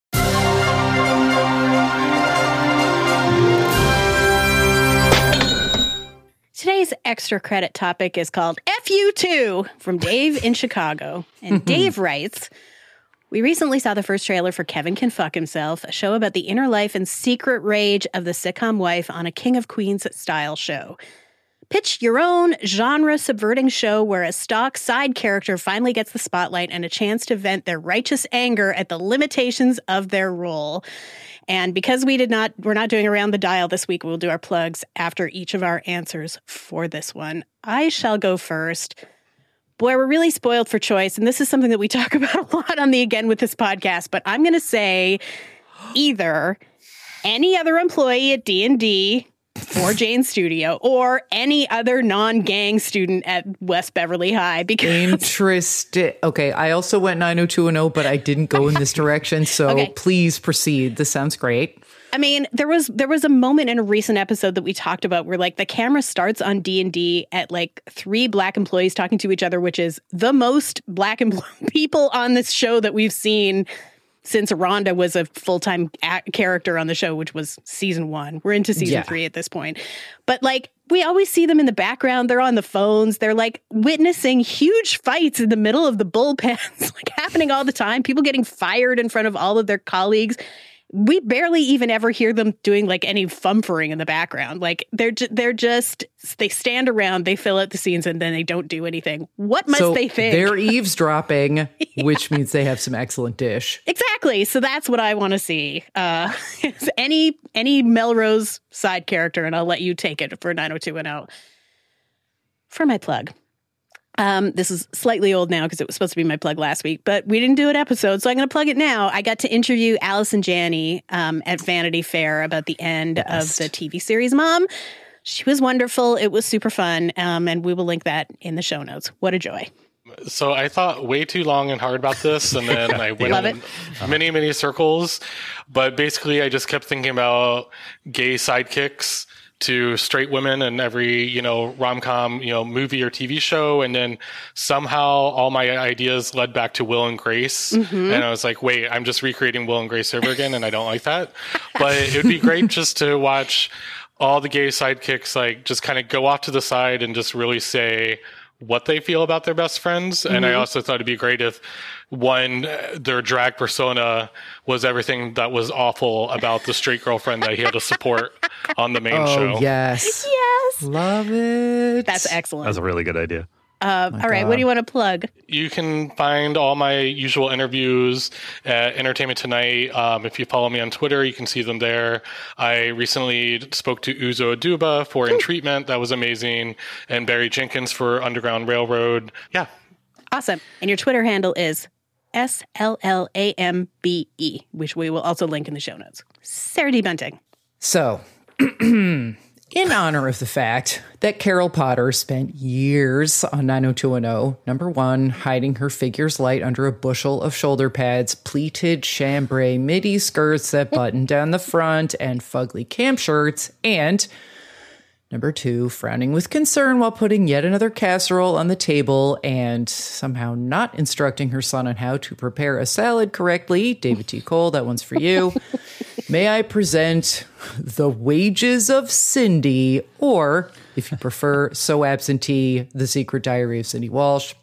S5: Today's extra credit topic is called F U two from Dave in Chicago. And Dave writes, we recently saw the first trailer for Kevin Can Fuck Himself, a show about the inner life and secret rage of the sitcom wife on a King of Queens style show. Pitch your own genre-subverting show where a stock side character finally gets the spotlight and a chance to vent their righteous anger at the limitations of their role. And because we did not, we're not doing Around the Dial this week, we'll do our plugs after each of our answers for this one. I shall go first. Boy, we're really spoiled for choice, and this is something that we talk about a lot on the Again With This podcast, but I'm going to say either any other employee at D and D or Jane Studio, or any other non-gang student at West Beverly High. Because
S7: Interesting. Okay, I also went nine oh two one oh, but I didn't go in this direction, so okay. Please proceed. This sounds great.
S5: I mean, there was there was a moment in a recent episode that we talked about where, like, the camera starts on D and D at, like, three black employees talking to each other, which is the most black empl- people on this show that we've seen since Rhonda was a full-time act- character on the show, which was season one. We're into season yeah. three at this point. But, like, we always see them in the background. They're on the phones. They're, like, witnessing huge fights in the middle of the bullpens, like, happening all the time. People getting fired in front of all of their colleagues. We barely even ever hear them doing, like, any fumfering in the background. Like, they're ju- they're just, they stand around, they fill out the scenes, and then they don't do anything. What must
S7: so
S5: they think?
S7: They're eavesdropping,
S5: yeah.
S7: which means they have some excellent dish.
S5: Exactly. So that's what I want to see. Uh, any any Melrose side character, and I'll let you take it for nine oh two one oh. For my plug. Um, this is slightly old now because it was supposed to be my plug last week, but we didn't do an episode, so I'm going to plug it now. I got to interview Allison Janney um, at Vanity Fair about the end Best. of the T V series Mom. She was wonderful. It was super fun, um, and we will link that in the show notes. What a joy.
S6: So I thought way too long and hard about this, and then I went
S5: Love
S6: in
S5: it.
S6: many, many circles. But basically, I just kept thinking about gay sidekicks to straight women in every, you know, rom-com, you know, movie or T V show. And then somehow all my ideas led back to Will and Grace. Mm-hmm. And I was like, wait, I'm just recreating Will and Grace over again, and I don't like that. But it would be great just to watch all the gay sidekicks, like, just kind of go off to the side and just really say what they feel about their best friends. Mm-hmm. And I also thought it'd be great if one, their drag persona was everything that was awful about the straight girlfriend that he had to support on the main
S7: oh,
S6: show.
S7: Yes.
S5: Yes.
S7: Love it.
S5: That's excellent.
S4: That's a really good idea.
S5: Uh, all right.
S7: God.
S5: What do you want to plug?
S6: You can find all my usual interviews at Entertainment Tonight. Um, if you follow me on Twitter, you can see them there. I recently spoke to Uzo Aduba for In Treatment. That was amazing. And Barry Jenkins for Underground Railroad. Yeah.
S5: Awesome. And your Twitter handle is S L L A M B E, which we will also link in the show notes. Sarah D. Bunting.
S7: So, in honor of the fact that Carol Potter spent years on nine oh two one oh, number one, hiding her figure's light under a bushel of shoulder pads, pleated chambray midi skirts that button down the front, and fugly camp shirts, and number two, frowning with concern while putting yet another casserole on the table and somehow not instructing her son on how to prepare a salad correctly. David T. Cole, that one's for you. May I present The Wages of Cindy, or, if you prefer, So Absentee, The Secret Diary of Cindy Walsh.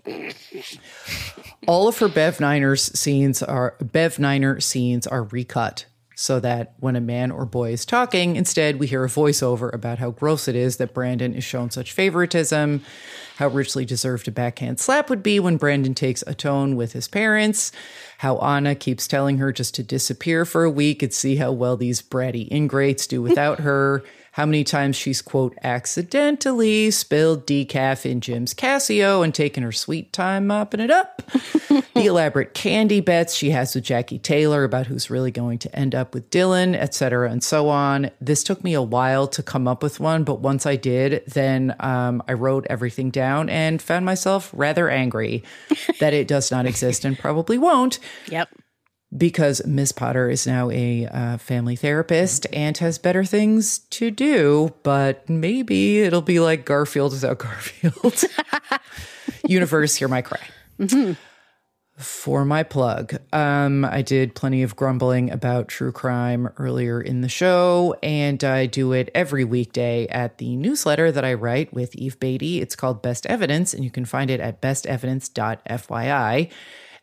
S7: All of her Bev Niners scenes are Bev Niner scenes are recut, so that when a man or boy is talking, instead we hear a voiceover about how gross it is that Brandon is shown such favoritism, how richly deserved a backhand slap would be when Brandon takes a tone with his parents, how Anna keeps telling her just to disappear for a week and see how well these bratty ingrates do without her, how many times she's, quote, accidentally spilled decaf in Jim's Casio and taken her sweet time mopping it up. The elaborate candy bets she has with Jackie Taylor about who's really going to end up with Dylan, et cetera, and so on. This took me a while to come up with one, but once I did, then um, I wrote everything down and found myself rather angry that it does not exist and probably won't.
S5: Yep.
S7: Because Miss Potter is now a uh, family therapist and has better things to do, but maybe it'll be like Garfield without Garfield. Universe, hear my cry. Mm-hmm. For my plug, um, I did plenty of grumbling about true crime earlier in the show, and I do it every weekday at the newsletter that I write with Eve Beatty. It's called Best Evidence, and you can find it at best evidence dot f y i.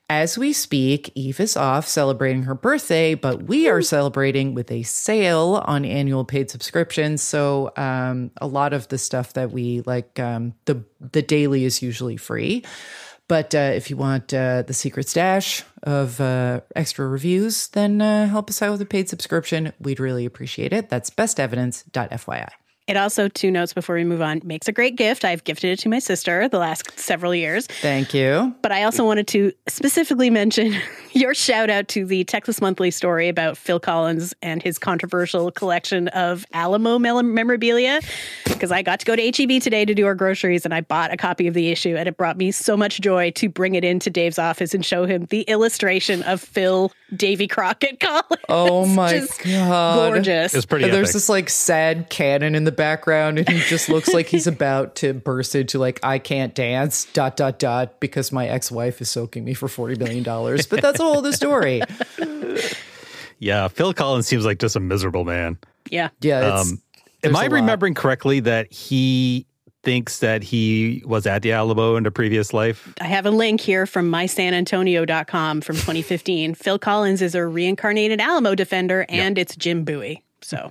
S7: As we speak, Eve is off celebrating her birthday, but we are celebrating with a sale on annual paid subscriptions. So um, a lot of the stuff that we like, um, the the daily is usually free. But uh, if you want uh, the secret stash of uh, extra reviews, then uh, help us out with a paid subscription. We'd really appreciate it. That's best evidence dot f y i.
S5: It also, two notes before we move on, makes a great gift. I've gifted it to my sister the last several years.
S7: Thank you.
S5: But I also wanted to specifically mention your shout out to the Texas Monthly story about Phil Collins and his controversial collection of Alamo memorabilia. Because I got to go to H E B today to do our groceries, and I bought a copy of the issue, and it brought me so much joy to bring it into Dave's office and show him the illustration of Phil Davy Crockett Collins.
S7: Oh my God.
S5: Gorgeous.
S4: It's pretty
S7: And
S4: epic.
S7: there's this like sad cannon in the background, and he just looks like he's about to burst into like, I can't dance, dot, dot, dot, because my ex-wife is soaking me for forty million dollars. But that's a whole other story.
S4: Yeah, Phil Collins seems like just a miserable man.
S5: Yeah.
S7: Yeah. It's,
S4: Um, am I
S7: a lot.
S4: remembering correctly that he thinks that he was at the Alamo in a previous life?
S5: I have a link here from my san antonio dot com from twenty fifteen. Phil Collins is a reincarnated Alamo defender, and yep. It's Jim Bowie. So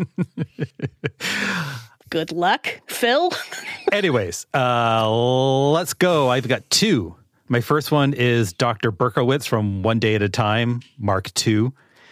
S5: good luck, Phil. Anyways,
S4: uh, let's go. I've got two. My first one is Doctor Berkowitz from One Day at a Time, Mark two.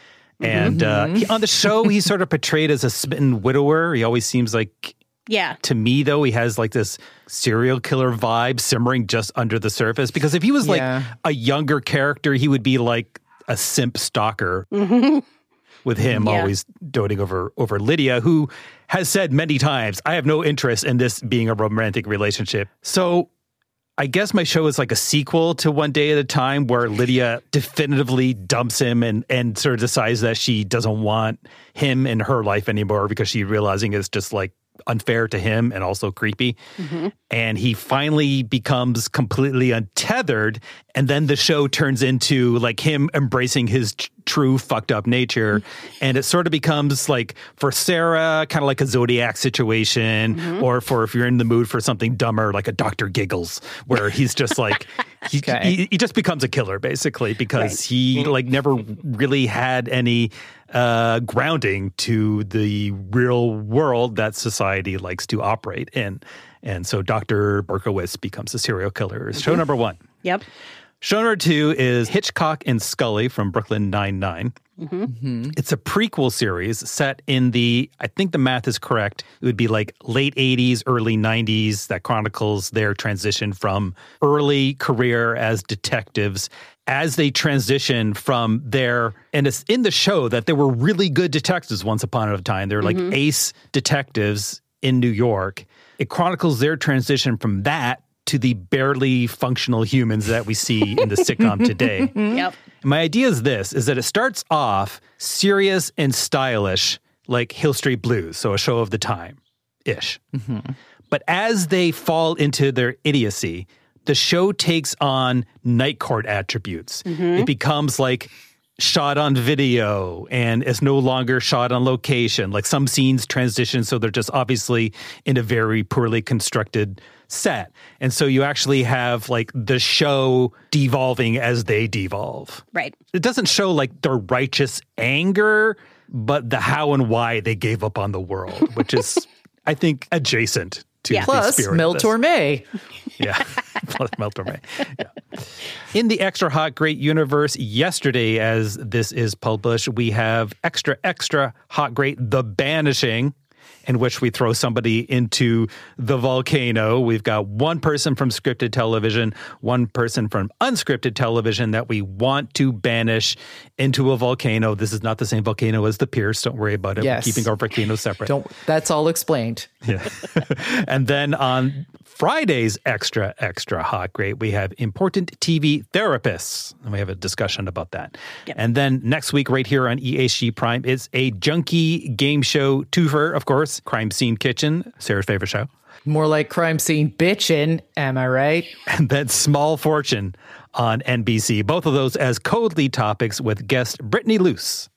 S4: And mm-hmm. uh, he, on the show, he's sort of portrayed as a smitten widower. He always seems like,
S5: yeah.
S4: to me, though, he has like this serial killer vibe simmering just under the surface. Because if he was like yeah. a younger character, he would be like a simp stalker. Mm-hmm. With him yeah. always doting over over Lydia, who has said many times, I have no interest in this being a romantic relationship. So I guess my show is like a sequel to One Day at a Time, where Lydia definitively dumps him and, and sort of decides that she doesn't want him in her life anymore because she's realizing it's just like unfair to him and also creepy. Mm-hmm. And he finally becomes completely untethered. And then the show turns into like him embracing his t- true fucked up nature. Mm-hmm. And it sort of becomes like for Sarah, kind of like a Zodiac situation, mm-hmm. or for if you're in the mood for something dumber, like a Doctor Giggles, where he's just like, he, okay. he, he just becomes a killer basically because right. he like never really had any uh, grounding to the real world that society likes to operate in. And so Doctor Berkowitz becomes a serial killer. Mm-hmm. Show number one.
S5: Yep.
S4: Show number two is Hitchcock and Scully from Brooklyn Nine-Nine. Mm-hmm. Mm-hmm. It's a prequel series set in the, I think the math is correct, it would be like late eighties, early nineties, that chronicles their transition from early career as detectives as they transition from their, and it's in the show that they were really good detectives once upon a time. They were like mm-hmm. ace detectives in New York. It chronicles their transition from that to the barely functional humans that we see in the sitcom today.
S5: Yep.
S4: My idea is this, is that it starts off serious and stylish, like Hill Street Blues, so a show of the time-ish. Mm-hmm. But as they fall into their idiocy, the show takes on Night Court attributes. Mm-hmm. It becomes like shot on video and is no longer shot on location. Like some scenes transition, so they're just obviously in a very poorly constructed set. And so you actually have like the show devolving as they devolve.
S5: Right.
S4: It doesn't show like their righteous anger, but the how and why they gave up on the world, which is, I think, adjacent to
S5: yeah.
S4: the
S7: Plus,
S4: spirit
S7: Mel
S4: of this.
S7: Torme.
S4: Yeah. Plus Mel Torme. Yeah. In the Extra Hot Great universe, yesterday, as this is published, we have Extra Extra Hot Great The Banishing, in which we throw somebody into the volcano. We've got one person from scripted television, one person from unscripted television that we want to banish into a volcano. This is not the same volcano as the Pierce. Don't worry about it.
S7: Yes.
S4: We're keeping our volcanoes separate.
S7: Don't. That's all explained.
S4: Yeah. And then on Friday's Extra Extra Hot Great, we have Important T V Therapists, and we have a discussion about that. Yep. And then next week, right here on E H G Prime, it's a junkie game show twofer, of course, Crime Scene Kitchen, Sarah's favorite show.
S7: More like Crime Scene Bitchin', am I right?
S4: And then Small Fortune on N B C. Both of those as code lead topics with guest Brittany Luce.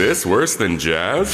S12: this worse than jazz?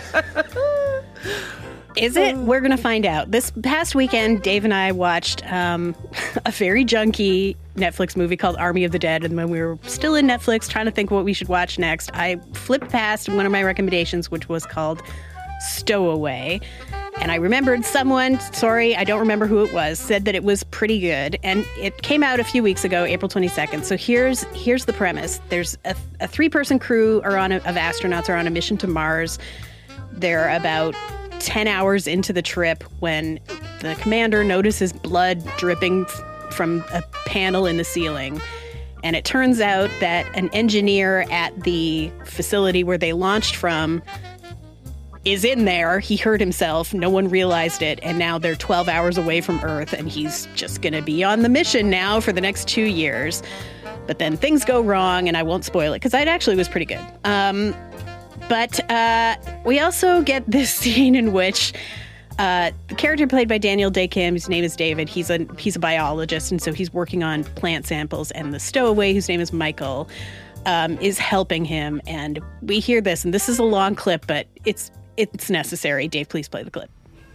S5: Is it? We're going to find out. This past weekend, Dave and I watched um, a very junky Netflix movie called Army of the Dead. And when we were still in Netflix trying to think what we should watch next, I flipped past one of my recommendations, which was called Stowaway. And I remembered someone, sorry, I don't remember who it was, said that it was pretty good. And it came out a few weeks ago, April twenty-second. So here's here's the premise. There's a, a three-person crew are on a, of astronauts are on a mission to Mars. They're about ten hours into the trip when the commander notices blood dripping f- from a panel in the ceiling. And it turns out that an engineer at the facility where they launched from is in there. He hurt himself. No one realized it. And now they're twelve hours away from Earth. And he's just going to be on the mission now for the next two years. But then things go wrong. And I won't spoil it because it actually was pretty good. Um, but uh, we also get this scene in which uh, the character played by Daniel Day Kim, his name is David. He's a, he's a biologist. And so he's working on plant samples. And the stowaway, whose name is Michael, um, is helping him. And we hear this. And this is a long clip, but it's It's necessary. Dave, please play the clip.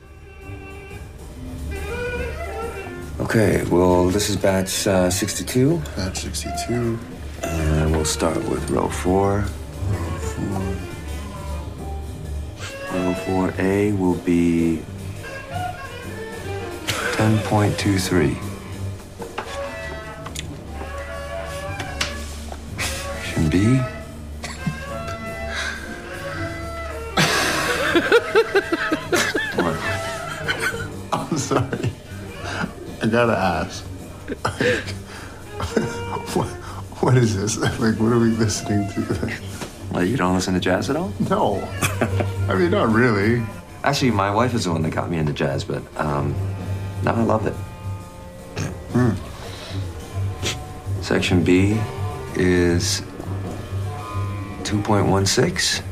S15: Okay, well, this is batch uh, sixty-two.
S16: Batch sixty-two.
S15: And we'll start with row four.
S16: Row four.
S15: Row four A will be ten point two three. Section B.
S16: I'm sorry. I gotta ask. what, what is this? Like, what are we listening to?
S15: Well, you don't listen to jazz at all?
S16: No. I mean, not really.
S15: Actually, my wife is the one that got me into jazz, but um, now I love it.
S16: Hmm.
S15: Section B is two point one six.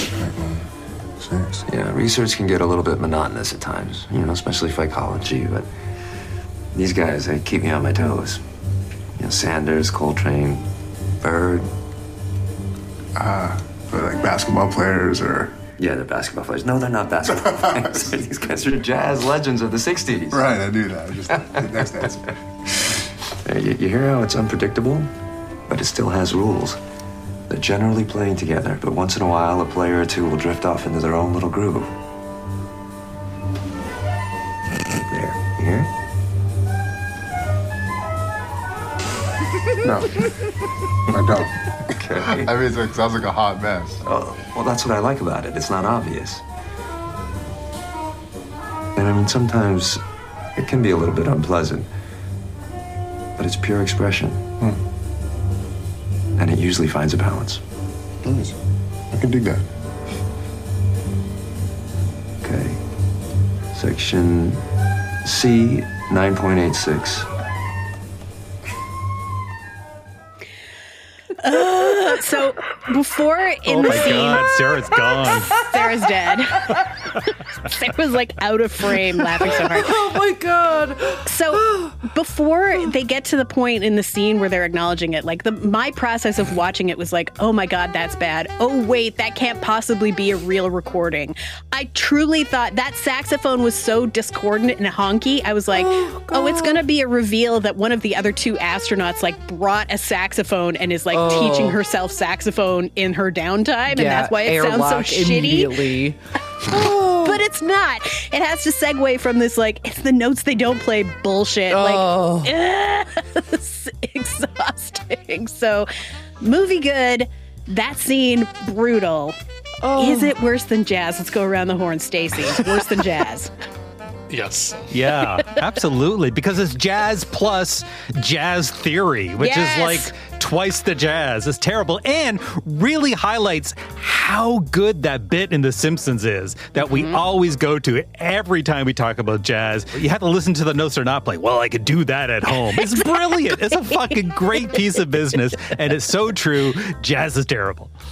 S16: Six.
S15: Yeah, research can get a little bit monotonous at times, you know, especially psychology, but these guys, they keep me on my toes. You know, Sanders, Coltrane, Bird.
S16: Ah, uh, but like basketball players or...
S15: Yeah, they're basketball players. No, they're not basketball players. These guys are jazz legends of the sixties.
S16: Right, I knew that. Just the next answer.
S15: Hey, you, you hear how it's unpredictable? But it still has rules. They're generally playing together, but once in a while, a player or two will drift off into their own little groove. There, you hear it?
S16: No, I don't.
S15: Okay.
S16: I mean, it sounds like a hot mess.
S15: Oh, well, that's what I like about it. It's not obvious. And I mean, sometimes it can be a little bit unpleasant, but it's pure expression.
S16: Hmm.
S15: And it usually finds a balance.
S16: Nice. I can dig that.
S15: Okay. Section C, nine point eight six.
S5: Uh, so before in
S4: oh
S5: the
S4: my
S5: scene,
S4: God, Sarah's gone.
S5: Sarah's dead. Sarah's like out of frame, laughing so hard.
S7: Oh my God!
S5: So before they get to the point in the scene where they're acknowledging it, like the my process of watching it was like, oh my God, that's bad. Oh wait, that can't possibly be a real recording. I truly thought that saxophone was so discordant and honky. I was like, oh, oh it's gonna be a reveal that one of the other two astronauts like brought a saxophone and is like oh. teaching herself saxophone in her downtime, and
S7: yeah,
S5: that's why it sounds so shitty. But it's not. It has to segue from this, like, it's the notes they don't play bullshit.
S7: Oh.
S5: Like, it's exhausting. So, movie good. That scene, brutal. Oh. Is it worse than jazz? Let's go around the horn, Stacey. Worse than jazz.
S6: Yes.
S4: Yeah, absolutely. Because it's jazz plus jazz theory, which
S5: yes.
S4: is like twice the jazz. It's terrible and really highlights how good that bit in The Simpsons is that we mm-hmm. always go to every time we talk about jazz. You have to listen to the notes they're not playing. Well, I could do that at home. It's exactly. brilliant. It's a fucking great piece of business. And it's so true. Jazz is terrible.
S5: Yeah.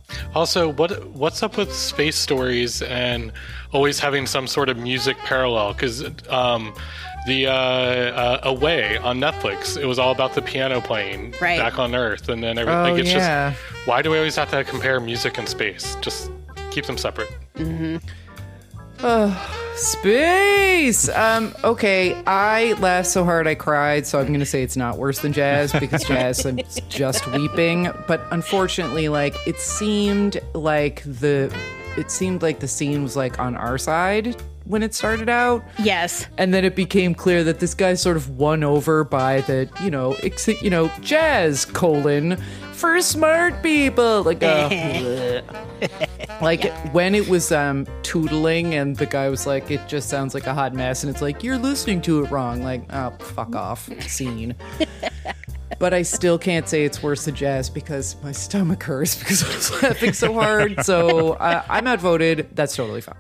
S6: Also, what what's up with space stories and always having some sort of music parallel? Because um, the uh, uh, Away on Netflix, it was all about the piano playing
S5: right.
S6: back on Earth, and then everything.
S7: Oh,
S6: Like, it's
S7: yeah.
S6: just why do we always have to compare music and space? Just keep them separate.
S5: Mm-hmm.
S7: Oh, space. Um, okay, I laughed so hard I cried, so I'm going to say it's not worse than Jazz because Jazz, I'm just weeping. But unfortunately, like it seemed like the it seemed like the scene was like on our side when it started out.
S5: Yes.
S7: And then it became clear that this guy's sort of won over by the, you know, ex- you know, Jazz colon for smart people. Like uh, like yeah. when it was um tootling and the guy was like, it just sounds like a hot mess, and it's like, you're listening to it wrong. Like, oh, fuck off, scene. But I still can't say it's worse than Jazz because my stomach hurts because I was laughing so hard. So uh, I'm outvoted. That's totally fine.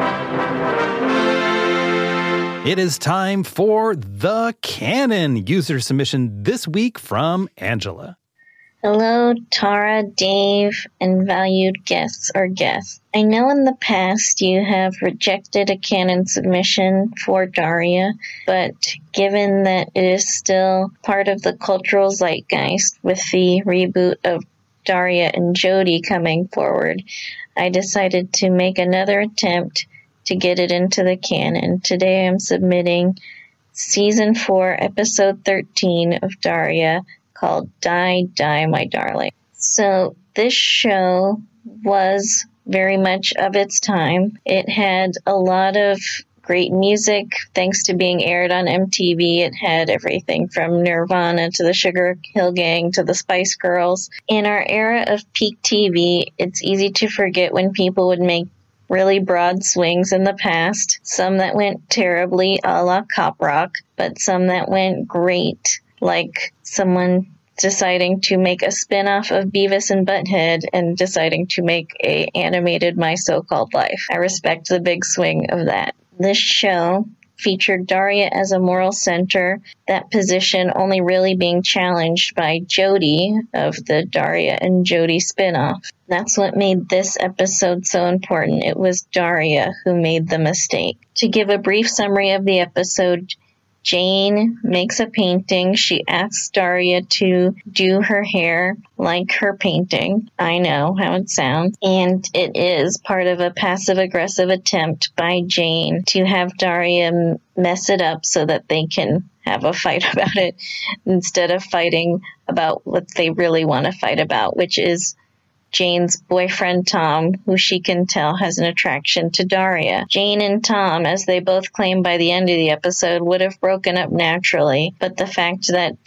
S4: It is time for the canon user submission this week from Angela.
S12: Hello, Tara, Dave, and valued guests or guests. I know in the past you have rejected a canon submission for Daria, but given that it is still part of the cultural zeitgeist with the reboot of Daria and Jodie coming forward, I decided to make another attempt to get it into the canon. Today I'm submitting Season four, Episode thirteen of Daria, called Die, Die, My Darling. So this show was very much of its time. It had a lot of great music thanks to being aired on M T V. It had everything from Nirvana to the Sugar Hill Gang to the Spice Girls. In our era of peak T V, it's easy to forget when people would make really broad swings in the past, some that went terribly a la Cop Rock, but some that went great, like someone deciding to make a spin-off of Beavis and Butthead and deciding to make a animated My So-Called Life. I respect the big swing of that. This show featured Daria as a moral center, that position only really being challenged by Jodie of the Daria and Jodie spin-off. That's what made this episode so important. It was Daria who made the mistake. To give a brief summary of the episode, Jane makes a painting. She asks Daria to do her hair like her painting. I know how it sounds. And it is part of a passive-aggressive attempt by Jane to have Daria mess it up so that they can have a fight about it instead of fighting about what they really want to fight about, which is Jane's boyfriend, Tom, who she can tell has an attraction to Daria. Jane and Tom, as they both claim by the end of the episode, would have broken up naturally, but the fact that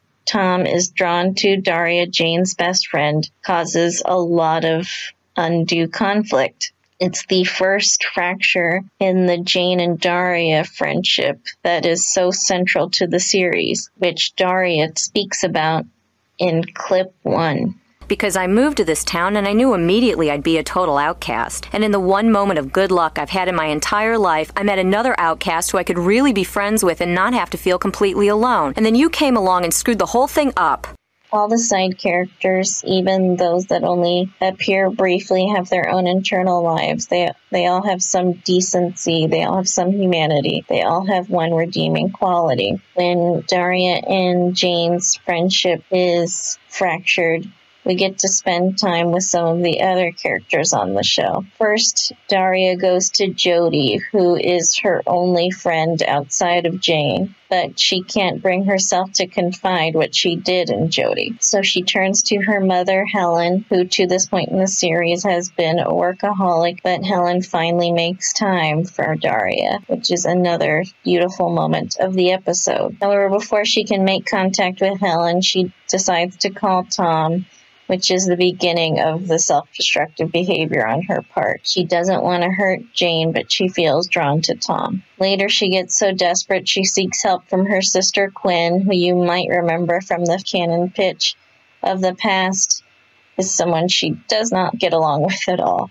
S12: Tom is drawn to Daria, Jane's best friend, causes a lot of undue conflict. It's the first fracture in the Jane and Daria friendship that is so central to the series, which Daria speaks about in clip one.
S17: Because I moved to this town and I knew immediately I'd be a total outcast. And in the one moment of good luck I've had in my entire life, I met another outcast who I could really be friends with and not have to feel completely alone. And then you came along and screwed the whole thing up.
S12: All the side characters, even those that only appear briefly, have their own internal lives. They they all have some decency. They all have some humanity. They all have one redeeming quality. When Daria and Jane's friendship is fractured, we get to spend time with some of the other characters on the show. First, Daria goes to Jodie, who is her only friend outside of Jane, but she can't bring herself to confide what she did in Jodie. So she turns to her mother, Helen, who to this point in the series has been a workaholic, but Helen finally makes time for Daria, which is another beautiful moment of the episode. However, before she can make contact with Helen, she decides to call Tom, which is the beginning of the self-destructive behavior on her part. She doesn't want to hurt Jane, but she feels drawn to Tom. Later, she gets so desperate she seeks help from her sister Quinn, who you might remember from the canon pitch of the past is someone she does not get along with at all.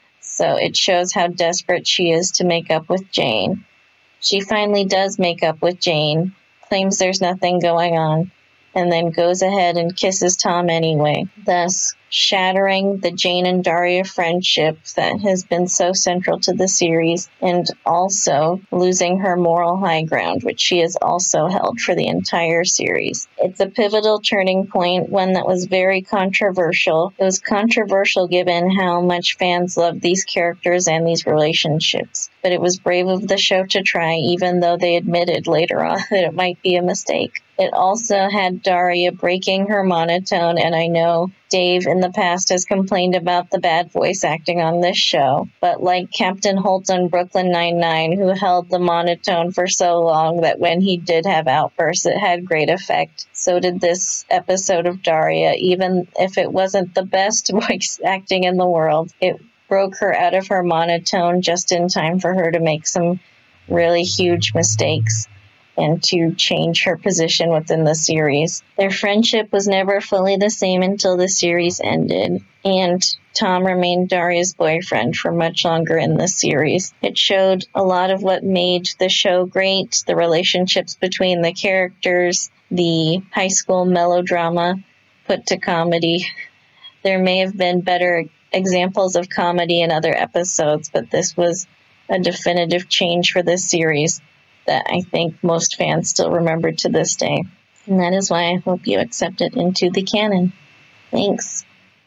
S12: So it shows how desperate she is to make up with Jane. She finally does make up with Jane, claims there's nothing going on, and then goes ahead and kisses Tom anyway, thus shattering the Jane and Daria friendship that has been so central to the series, and also losing her moral high ground, which she has also held for the entire series. It's a pivotal turning point, one that was very controversial. It was controversial given how much fans loved these characters and these relationships, but it was brave of the show to try, even though they admitted later on that it might be a mistake. It also had Daria breaking her monotone, and I know Dave in the past has complained about the bad voice acting on this show, but like Captain Holt on Brooklyn Nine-Nine, who held the monotone for so long that when he did have outbursts, it had great effect. So did this episode of Daria. Even if it wasn't the best voice acting in the world, it broke her out of her monotone just in time for her to make some really huge mistakes and to change her position within the series. Their friendship was never fully the same until the series ended, and Tom remained Daria's boyfriend for much longer in the series. It showed a lot of what made the show great, the relationships between the characters, the high school melodrama put to comedy. There may have been better examples of comedy in other episodes, but this was a definitive change for this series that I think most fans still remember to this day. And that is why I hope you accept it into the canon. Thanks.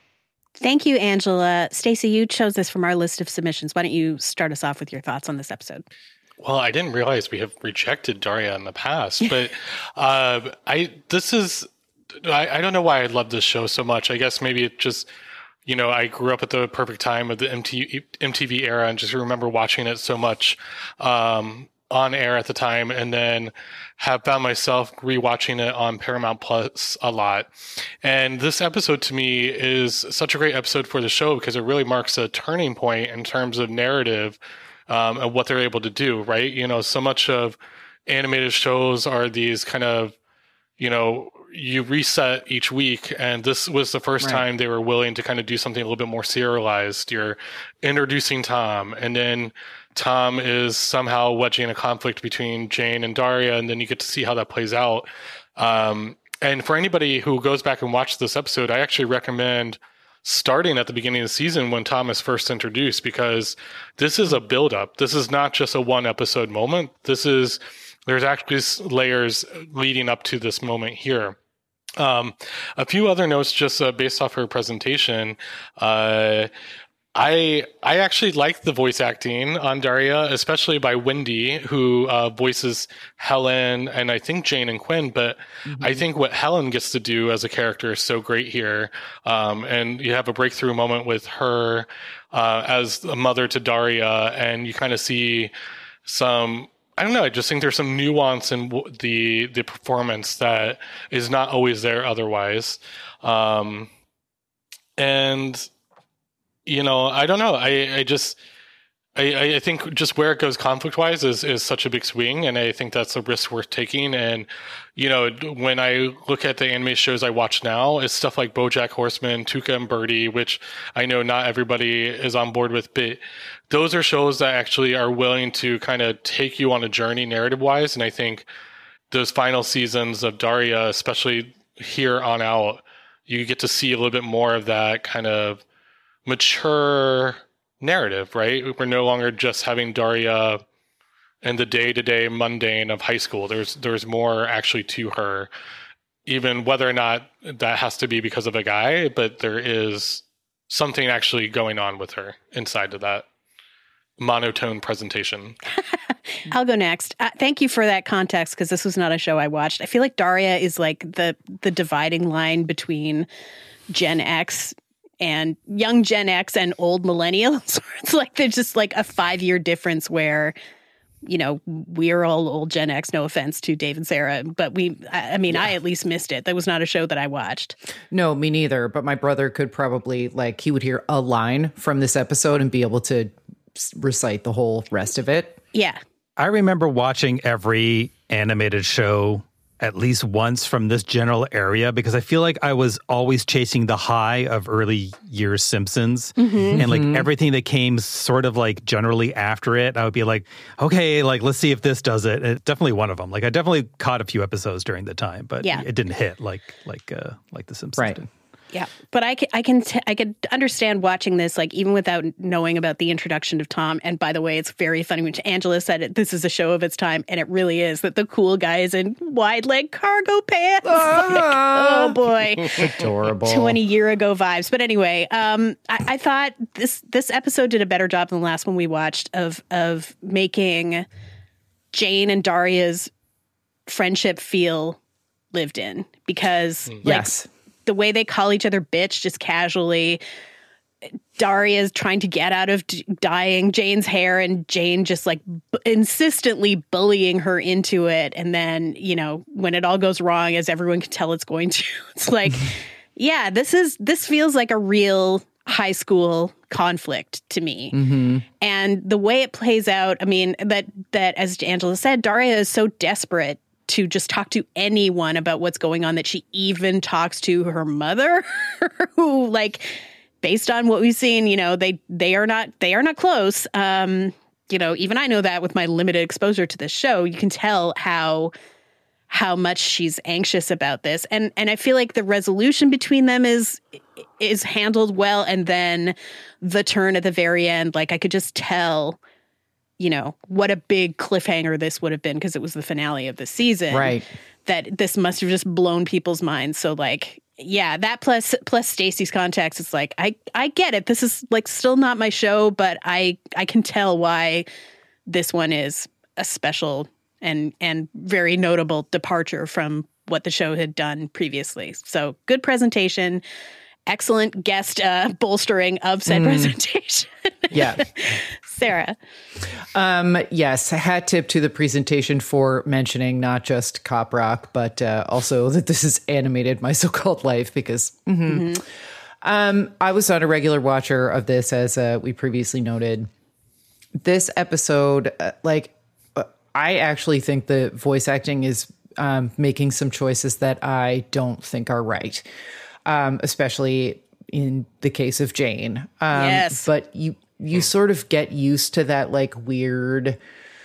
S5: Thank you, Angela. Stacey, you chose this from our list of submissions. Why don't you start us off with your thoughts on this episode?
S6: Well, I didn't realize we have rejected Daria in the past, but uh, I this is I, I don't know why I love this show so much. I guess maybe it just, you know, I grew up at the perfect time of the M T V era and just remember watching it so much um, on air at the time, and then have found myself rewatching it on Paramount Plus a lot. And this episode to me is such a great episode for the show because it really marks a turning point in terms of narrative um, and what they're able to do, right? You know, so much of animated shows are these kind of, you know, you reset each week, and this was the first right. time they were willing to kind of do something a little bit more serialized. You're introducing Tom, and then Tom is somehow wedging a conflict between Jane and Daria, and then you get to see how that plays out. Um, and for anybody who goes back and watches this episode, I actually recommend starting at the beginning of the season when Tom is first introduced, because this is a build-up. This is not just a one-episode moment. This is there's actually layers leading up to this moment here. Um, a few other notes just uh, based off her presentation. Uh, I I actually like the voice acting on Daria, especially by Wendy, who uh, voices Helen and I think Jane and Quinn. But mm-hmm. I think what Helen gets to do as a character is so great here. Um, and you have a breakthrough moment with her uh, as a mother to Daria, and you kind of see some, I don't know, I just think there's some nuance in the the performance that is not always there otherwise. Um, and, you know, I don't know. I, I just, I, I think just where it goes conflict-wise is, is such a big swing, and I think that's a risk worth taking. And, you know, when I look at the anime shows I watch now, it's stuff like BoJack Horseman, Tuca and Birdie, which I know not everybody is on board with, but those are shows that actually are willing to kind of take you on a journey narrative-wise. And I think those final seasons of Daria, especially here on out, you get to see a little bit more of that kind of mature narrative, right? We're no longer just having Daria in the day-to-day mundane of high school. There's there's more actually to her, even whether or not that has to be because of a guy, but there is something actually going on with her inside of that monotone presentation.
S5: I'll go next. Uh, thank you for that context, because this was not a show I watched. I feel like Daria is like the the dividing line between Gen X and young Gen X and old millennials. It's like there's just like a five-year difference where, you know, we're all old Gen X, no offense to Dave and Sarah, but we, I mean, yeah. I at least missed it. That was not a show that I watched.
S7: No, me neither. But my brother could probably, like, he would hear a line from this episode and be able to recite the whole rest of it.
S5: Yeah.
S4: I remember watching every animated show at least once from this general area because I feel like I was always chasing the high of early years Simpsons
S5: Mm-hmm.
S4: and like
S5: Mhm.
S4: everything that came sort of like generally after it. I would be like, okay, like let's see if this does it. And it's definitely one of them. Like I definitely caught a few episodes during the time, but
S5: Yeah.
S4: it didn't hit like like uh, like the Simpsons
S7: Right.
S4: did.
S5: Yeah, but I can I can t- I could understand watching this like even without knowing about the introduction of Tom. And by the way, it's very funny when Angela said it. This is a show of its time, and it really is. That the cool guy is in wide leg cargo pants. Like, oh boy,
S7: Adorable.
S5: twenty year ago vibes. But anyway, um, I, I thought this this episode did a better job than the last one we watched of of making Jane and Daria's friendship feel lived in because like,
S7: Yes.
S5: the way they call each other bitch just casually. Daria's trying to get out of d- dyeing Jane's hair and Jane just like b- insistently bullying her into it. And then, you know, when it all goes wrong, as everyone can tell it's going to, it's like, yeah, this is, this feels like a real high school conflict to me.
S7: Mm-hmm.
S5: And the way it plays out, I mean, that, that as Angela said, Daria is so desperate to just talk to anyone about what's going on that she even talks to her mother, who, like, based on what we've seen, you know, they they are not they are not close. Um, you know, even I know that with my limited exposure to this show, you can tell how how much she's anxious about this, and and I feel like the resolution between them is is handled well, and then the turn at the very end, like I could just tell. You know, what a big cliffhanger this would have been because it was the finale of the season.
S7: Right.
S5: That this must have just blown people's minds. So like, yeah, that plus plus Stacey's context, it's like, I, I get it. This is like still not my show, but I I can tell why this one is a special and and very notable departure from what the show had done previously. So good presentation. Excellent guest uh, bolstering of said
S7: Mm.
S5: presentation.
S7: Yeah.
S5: Sarah.
S7: Um, yes, a hat tip to the presentation for mentioning not just Cop Rock, but uh, also that this is animated My So-Called Life because mhm.
S5: Mm-hmm.
S7: um, I was not a regular watcher of this, as uh, we previously noted. This episode, uh, like, uh, I actually think the voice acting is um, making some choices that I don't think are right, um, especially in the case of Jane. Um,
S5: Yes.
S7: But you you sort of get used to that like weird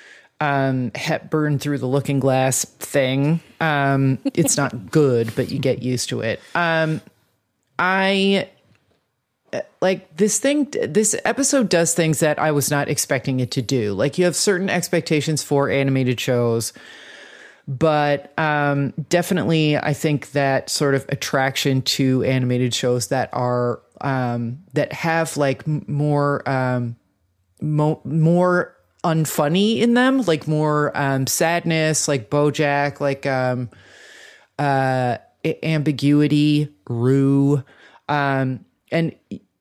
S7: um, Hepburn through the looking glass thing. Um, it's not good, but you get used to it. Um, I like this thing. This episode does things that I was not expecting it to do. Like you have certain expectations for animated shows. But um, definitely, I think that sort of attraction to animated shows that are um, that have like m- more um, mo- more unfunny in them, like more um, sadness, like BoJack, like um, uh, a- ambiguity, Rue, um, and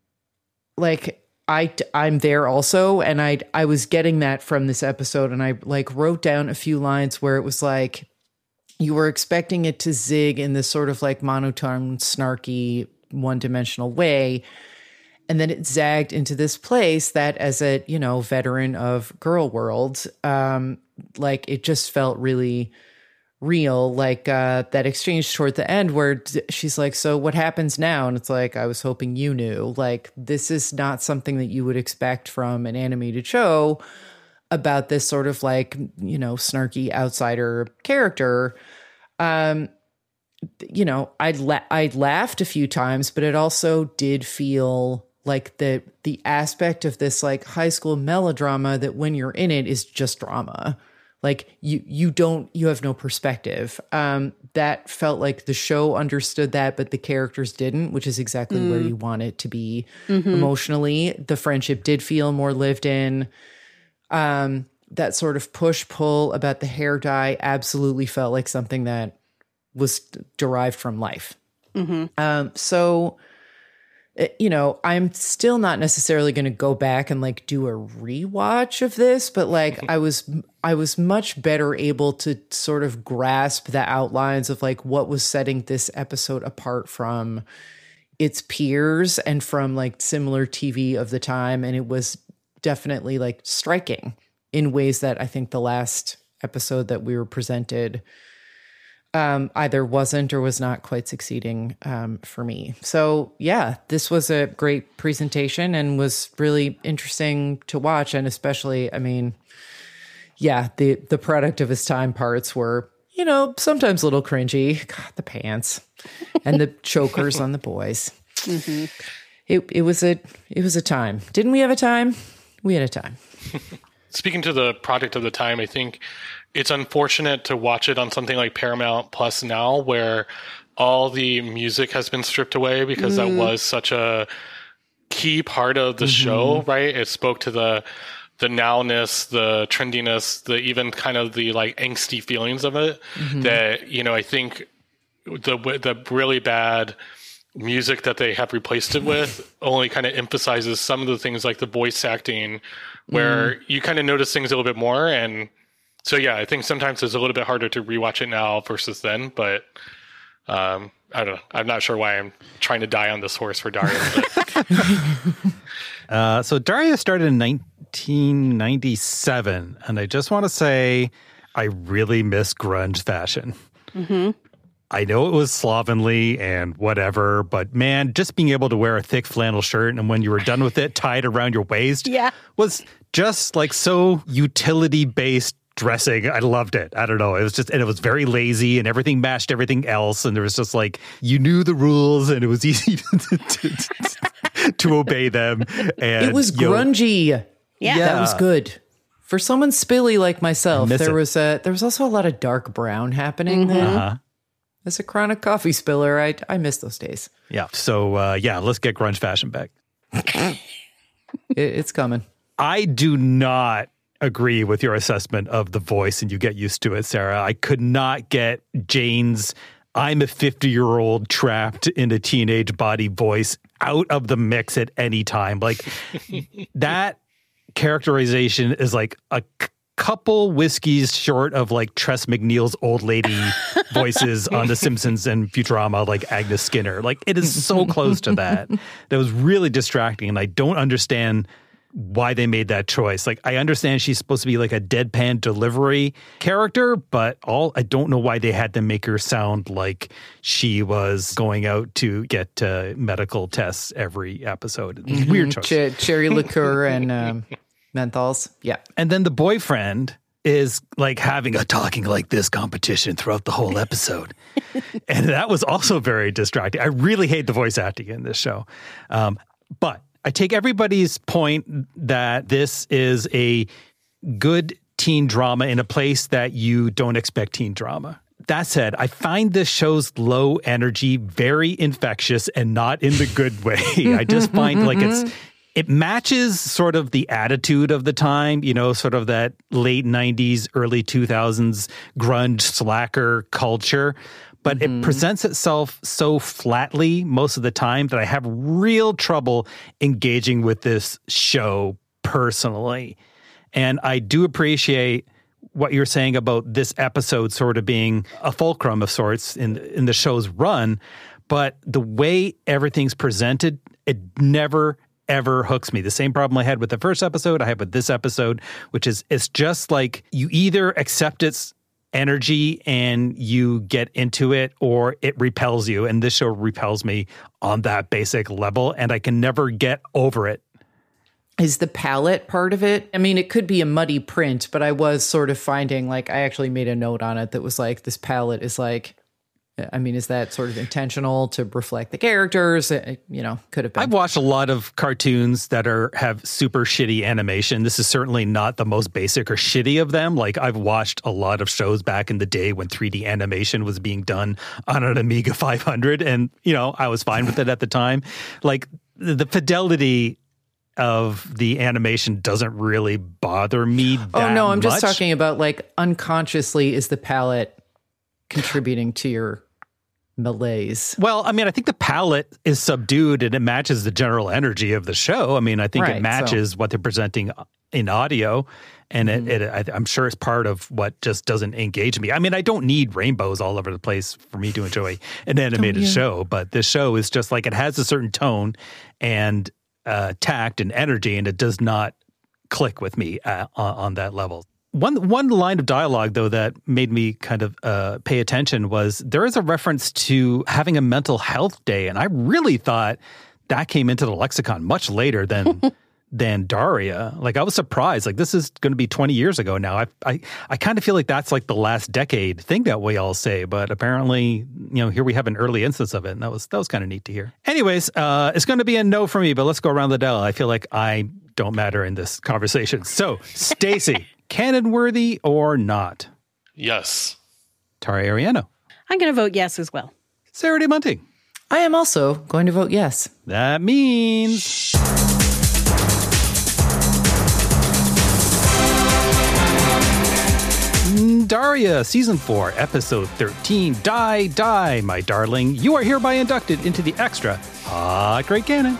S7: like. I, I'm there also. And I, I was getting that from this episode. And I like wrote down a few lines where it was like, you were expecting it to zig in this sort of like monotone, snarky, one dimensional way. And then it zagged into this place that as a, you know, veteran of Girl World, um, like it just felt really real, like uh, that exchange toward the end where she's like, so what happens now? And it's like, I was hoping you knew. Like, this is not something that you would expect from an animated show about this sort of like, you know, snarky outsider character. Um, you know, I la- I laughed a few times, but it also did feel like the the aspect of this like high school melodrama that when you're in it is just drama. Like you, you don't, you have no perspective. Um, that felt like the show understood that, but the characters didn't, which is exactly
S5: Mm.
S7: where you want it to be
S5: Mhm.
S7: emotionally. The friendship did feel more lived in. Um, that sort of push pull about the hair dye absolutely felt like something that was derived from life.
S5: Mm-hmm.
S7: Um, so, you know, I'm still not necessarily going to go back and like do a rewatch of this, but like I was, I was much better able to sort of grasp the outlines of like what was setting this episode apart from its peers and from like similar T V of the time. And it was definitely like striking in ways that I think the last episode that we were presented um, either wasn't or was not quite succeeding um, for me. So yeah, this was a great presentation and was really interesting to watch. And especially, I mean, yeah, the, the product of his time parts were, you know, sometimes a little cringy. God, the pants and the chokers on the boys.
S5: Mm-hmm.
S7: It it was a it was a time. Didn't we have a time? We had a time.
S6: Speaking to the product of the time, I think it's unfortunate to watch it on something like Paramount Plus now, where all the music has been stripped away because mm. that was such a key part of the mm-hmm. show, right? It spoke to the the nowness, the trendiness, the even kind of the like angsty feelings of it. Mm-hmm. That, you know, I think the the really bad music that they have replaced it with only kind of emphasizes some of the things like the voice acting, where mm. you kind of notice things a little bit more. And so, yeah, I think sometimes it's a little bit harder to rewatch it now versus then, but um, I don't know. I'm not sure why I'm trying to die on this horse for Daria.
S4: uh, so Daria started in nineteen ninety-seven, and I just want to say I really miss grunge fashion.
S5: Mm-hmm.
S4: I know it was slovenly and whatever, but man, just being able to wear a thick flannel shirt and when you were done with it, tied around your waist
S5: yeah.
S4: was just like so utility-based dressing. I loved it. I don't know. It was just, and it was very lazy and everything matched everything else. And there was just like, you knew the rules and it was easy to, to, to obey them. And
S7: it was grungy.
S5: Yeah.
S7: yeah. That was good. For someone spilly like myself, there
S4: it.
S7: was a, there was also a lot of dark brown happening
S5: mm-hmm.
S7: there.
S4: Uh-huh.
S7: As a chronic coffee spiller, I I miss those days.
S4: Yeah. So, uh, yeah, let's get grunge fashion back.
S7: it, it's coming.
S4: I do not agree with your assessment of the voice, and you get used to it, Sarah. I could not get Jane's I'm a fifty-year-old trapped in a teenage body voice out of the mix at any time. Like, that characterization is like a couple whiskeys short of like Tress MacNeille's old lady voices on The Simpsons and Futurama, like Agnes Skinner. Like, it is so close to that. That was really distracting, and I don't understand why they made that choice. Like, I understand she's supposed to be like a deadpan delivery character, but all I don't know why they had to make her sound like she was going out to get uh, medical tests every episode. Mm-hmm. Weird choice.
S7: Ch- cherry liqueur and um, menthols. Yeah.
S4: And then the boyfriend is like having a talking like this competition throughout the whole episode. And that was also very distracting. I really hate the voice acting in this show. Um, but I take everybody's point that this is a good teen drama in a place that you don't expect teen drama. That said, I find this show's low energy very infectious and not in the good way. I just find like it's it matches sort of the attitude of the time, you know, sort of that late nineties, early two thousands grunge slacker culture. But mm-hmm. it presents itself so flatly most of the time that I have real trouble engaging with this show personally. And I do appreciate what you're saying about this episode sort of being a fulcrum of sorts in in the show's run. But the way everything's presented, it never, ever hooks me. The same problem I had with the first episode, I have with this episode, which is it's just like you either accept its energy and you get into it, or it repels you. And this show repels me on that basic level, and I can never get over it.
S7: Is the palette part of it? I mean, it could be a muddy print, but I was sort of finding, like, I actually made a note on it that was like, this palette is like, I mean, is that sort of intentional to reflect the characters? It, you know, could have been.
S4: I've watched a lot of cartoons that are have super shitty animation. This is certainly not the most basic or shitty of them. Like, I've watched a lot of shows back in the day when three D animation was being done on an Amiga five hundred. And, you know, I was fine with it at the time. Like, the fidelity of the animation doesn't really bother me that
S7: Oh, no, I'm
S4: much.
S7: just talking about, like, unconsciously is the palette contributing to your malaise?
S4: Well, I mean, I think the palette is subdued and it matches the general energy of the show. I mean, I think
S7: right,
S4: it matches
S7: so.
S4: what they're presenting in audio, and mm-hmm. it, it, I, I'm sure it's part of what just doesn't engage me. I mean, I don't need rainbows all over the place for me to enjoy an animated show, but this show is just like, it has a certain tone and uh, tact and energy, and it does not click with me uh, on, on that level. One one line of dialogue, though, that made me kind of uh, pay attention was there is a reference to having a mental health day. And I really thought that came into the lexicon much later than than Daria. Like, I was surprised. Like, this is going to be twenty years ago now. I I, I kind of feel like that's like the last decade thing that we all say. But apparently, you know, here we have an early instance of it. And that was, that was kind of neat to hear. Anyways, uh, it's going to be a no for me, but let's go around the dial. I feel like I don't matter in this conversation. So, Stacey, canon-worthy or not?
S6: Yes.
S4: Tara Ariano.
S5: I'm going to vote yes as well.
S4: Sarah DeMonte.
S7: I am also going to vote yes.
S4: That means... Daria, Season four, Episode thirteen, Die, Die, My Darling. You are hereby inducted into the extra Hot Great Canon.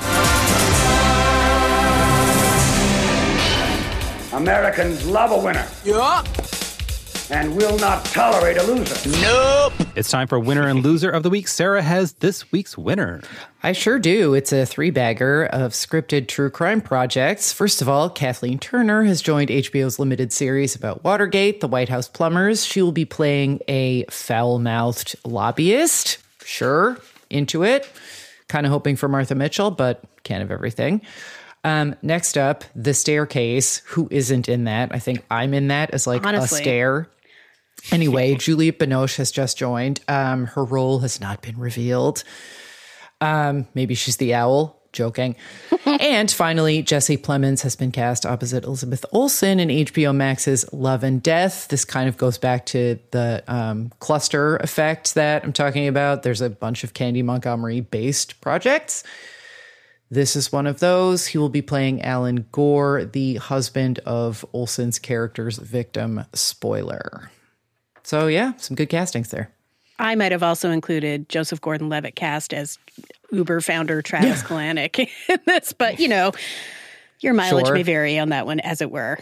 S18: Americans love a winner.
S9: Yeah.
S18: And will not tolerate a loser.
S9: Nope.
S4: It's time for Winner and Loser of the Week. Sarah has this week's winner.
S7: I sure do. It's a three-bagger of scripted true crime projects. First of all, Kathleen Turner has joined H B O's limited series about Watergate, the White House plumbers. She will be playing a foul-mouthed lobbyist. Sure, into it. Kind of hoping for Martha Mitchell, but can't have everything. Um, next up, The Staircase. Who isn't in that? I think I'm in that as like
S5: Honestly.
S7: a stair. Anyway, Juliette Binoche has just joined. Um, her role has not been revealed. Um, maybe she's the owl. Joking. And finally, Jesse Plemons has been cast opposite Elizabeth Olsen in H B O Max's Love and Death. This kind of goes back to the um, cluster effect that I'm talking about. There's a bunch of Candy Montgomery-based projects. This is one of those. He will be playing Alan Gore, the husband of Olsen's character's victim. Spoiler. So, yeah, some good castings there.
S5: I might have also included Joseph Gordon-Levitt cast as Uber founder Travis Kalanick in this, but, you know, your mileage
S7: Sure.
S5: may vary on that one, as it were.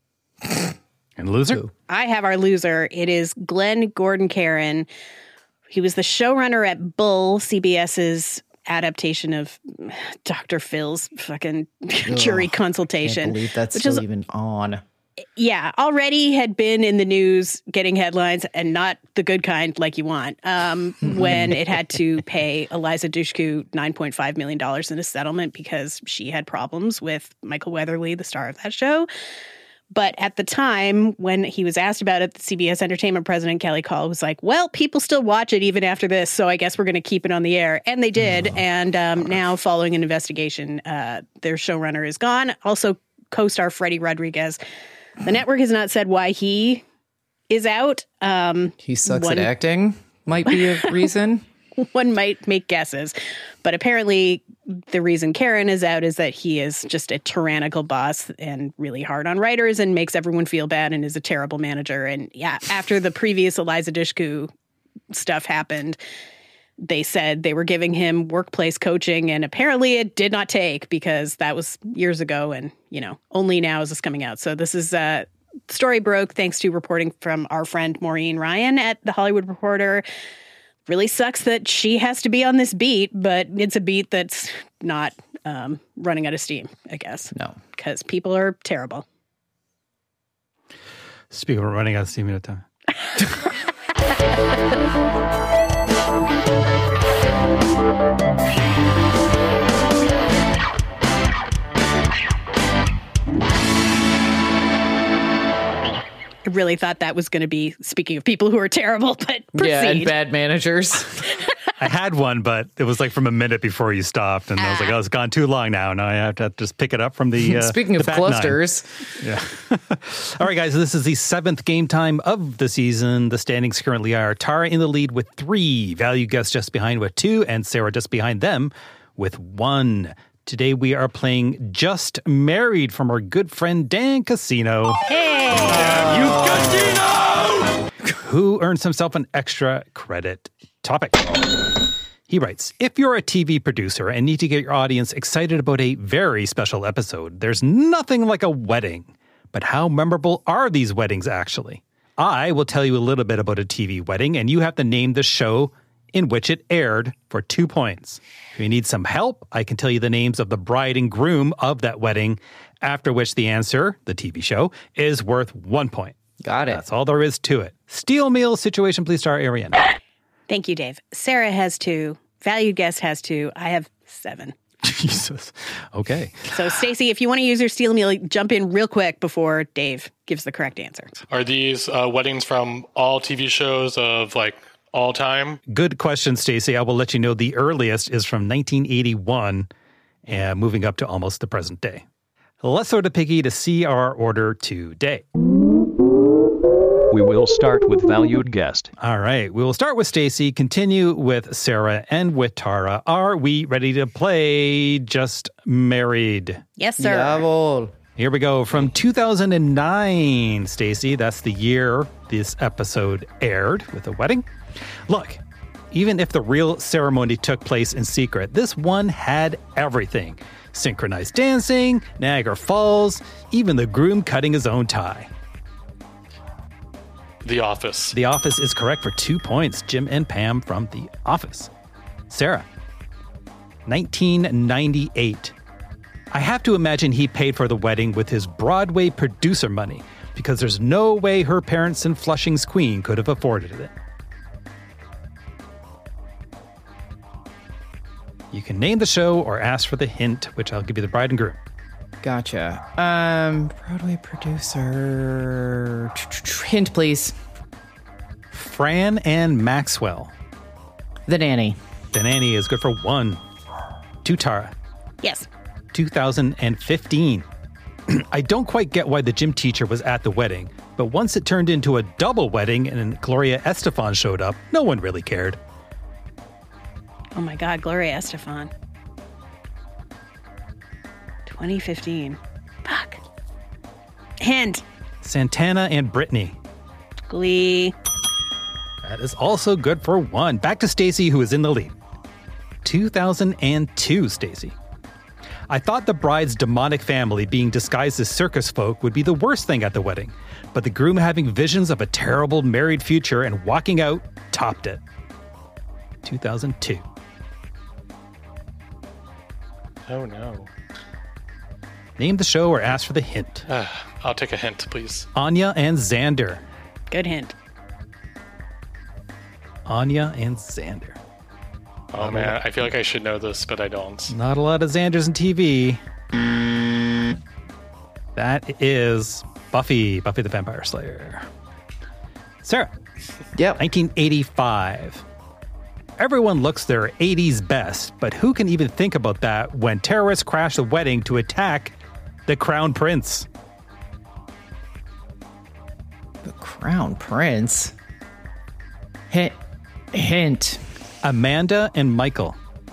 S4: And loser?
S5: I have our loser. It is Glenn Gordon Caron. He was the showrunner at Bull, CBS's adaptation of Doctor Phil's fucking jury
S7: Ugh,
S5: consultation.
S7: Can't believe that's
S5: which
S7: still
S5: is,
S7: even on.
S5: Yeah, already had been in the news getting headlines and not the good kind like you want um, when it had to pay Eliza Dushku nine point five million dollars in a settlement because she had problems with Michael Weatherly, the star of that show. But at the time, when he was asked about it, the C B S Entertainment president, Kelly Call, was like, well, people still watch it even after this, so I guess we're going to keep it on the air. And they did. Oh, and um, now, following an investigation, uh, their showrunner is gone. Also, co-star Freddie Rodriguez. The network has not said why he is out. Um,
S7: He sucks
S5: one,
S7: at acting, might be a reason.
S5: One might make guesses. But apparently the reason Caron is out is that he is just a tyrannical boss and really hard on writers and makes everyone feel bad and is a terrible manager. And yeah, after the previous Eliza Dushku stuff happened, they said they were giving him workplace coaching, and apparently it did not take because that was years ago. And, you know, only now is this coming out. So this is a uh, story broke thanks to reporting from our friend Maureen Ryan at The Hollywood Reporter. Really sucks that she has to be on this beat, but it's a beat that's not um, running out of steam, I guess.
S7: No.
S5: Because people are terrible.
S4: Speaking of running out of steam at a time.
S5: I really thought that was going to be, speaking of people who are terrible, but proceed.
S7: Yeah, and bad managers.
S4: I had one, but it was like from a minute before you stopped. And I was like, oh, it's gone too long now. Now I have to just pick it up from the uh,
S7: Speaking
S4: the
S7: of
S4: back
S7: clusters.
S4: nine. Yeah. All right, guys, this is the seventh game time of the season. The standings currently are Tara in the lead with three, Value Guest just behind with two, and Sarah just behind them with one. Today we are playing Just Married from our good friend Dan Casino.
S5: Hey!
S9: Damn you, Casino!
S4: Who earns himself an extra credit topic. He writes, if you're a T V producer and need to get your audience excited about a very special episode, there's nothing like a wedding. But how memorable are these weddings actually? I will tell you a little bit about a T V wedding, and you have to name the show in which it aired for two points. If you need some help, I can tell you the names of the bride and groom of that wedding, After which the answer, the T V show, is worth one point.
S7: Got it.
S4: That's all there is to it. Steel meal situation, please start, Ariana.
S5: Thank you, Dave. Sarah has two. Valued guest has two. I have seven.
S4: Jesus. Okay.
S5: So, Stacey, if you want to use your steel meal, jump in real quick before Dave gives the correct answer.
S6: Are these uh, weddings from all T V shows of like all time?
S4: Good question, Stacey. I will let you know the earliest is from nineteen eighty-one and moving up to almost the present day. Let's go to Piggy to see our order today.
S19: We will start with valued guest.
S4: All right. We will start with Stacey, continue with Sarah, and with Tara. Are we ready to play Just Married?
S5: Yes, sir.
S7: Jawohl.
S4: Here we go. From two thousand nine, Stacey. That's the year this episode aired with a wedding. Look, even if the real ceremony took place in secret, this one had everything. Synchronized dancing, Niagara Falls, even the groom cutting his own tie.
S6: The Office.
S4: The Office is correct for two points. Jim and Pam from The Office. Sarah, nineteen ninety-eight. I have to imagine he paid for the wedding with his Broadway producer money because there's no way her parents in Flushing's Queen could have afforded it. You can name the show or ask for the hint, which I'll give you the bride and groom.
S7: Gotcha. Um, Broadway producer. Hint, please.
S4: Fran and Maxwell.
S7: The Nanny.
S4: The Nanny is good for one. To Tara.
S5: Yes.
S4: two thousand fifteen. I don't quite get why the gym teacher was at the wedding, but once it turned into a double wedding and Gloria Estefan showed up, no one really cared.
S5: Oh my God, Gloria Estefan. twenty fifteen. Fuck. Hint.
S4: Santana and Brittany.
S5: Glee.
S4: That is also good for one. Back to Stacey, who is in the lead. two thousand two, Stacey. I thought the bride's demonic family being disguised as circus folk would be the worst thing at the wedding, but the groom having visions of a terrible married future and walking out topped it. two thousand two.
S6: Oh, no.
S4: Name the show or ask for the hint.
S6: Uh, I'll take a hint, please.
S4: Anya and Xander.
S5: Good hint.
S4: Anya and Xander.
S6: Oh, man. I feel like I should know this, but I don't.
S4: Not a lot of Xanders in T V. That is Buffy. Buffy the Vampire Slayer. Sarah.
S7: Yep.
S4: nineteen eighty-five. Everyone looks their eighties best, but who can even think about that when terrorists crash the wedding to attack the Crown Prince?
S7: The Crown Prince? Hint. Hint.
S4: Amanda and Michael.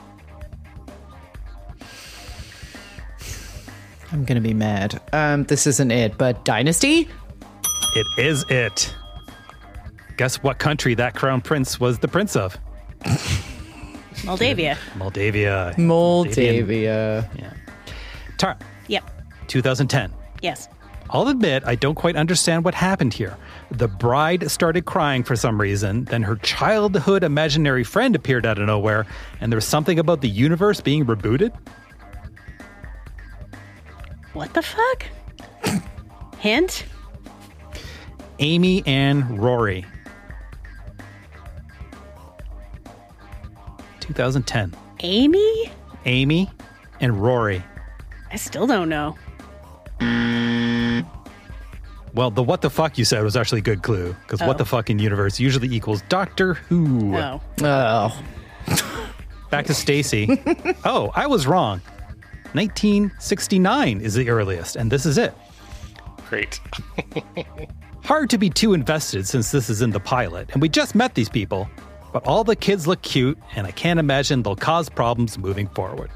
S7: I'm going to be mad. Um, this isn't it, but Dynasty?
S4: It is it. Guess what country that Crown Prince was the prince of?
S5: Moldavia.
S4: Moldavia.
S7: Moldavia.
S4: Yeah. Tara.
S5: Yep.
S4: two thousand ten.
S5: Yes.
S4: I'll admit I don't quite understand what happened here. The bride started crying for some reason, then her childhood imaginary friend appeared out of nowhere, and there was something about the universe being rebooted?
S5: What the fuck? Hint?
S4: Amy and Rory. two thousand ten.
S5: Amy?
S4: Amy and Rory.
S5: I still don't know.
S4: Well, the what the fuck you said was actually a good clue, because
S5: Oh.
S4: what the fuck in universe usually equals Doctor Who.
S5: No.
S7: Oh.
S4: Back to Stacey. Oh, I was wrong. nineteen sixty-nine is the earliest, and this is it.
S6: Great.
S4: Hard to be too invested since this is in the pilot, and we just met these people, but all the kids look cute, and I can't imagine they'll cause problems moving forward.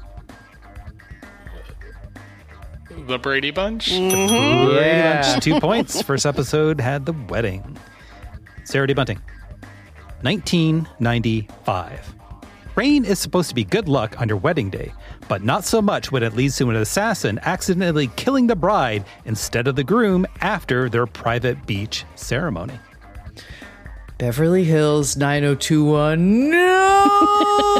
S6: The Brady Bunch?
S5: Mm-hmm.
S7: Yeah.
S4: Bunch, two points. First episode had the wedding. Sarah D. Bunting. nineteen ninety-five. Rain is supposed to be good luck on your wedding day, but not so much when it leads to an assassin accidentally killing the bride instead of the groom after their private beach ceremony.
S7: Beverly Hills nine oh two one.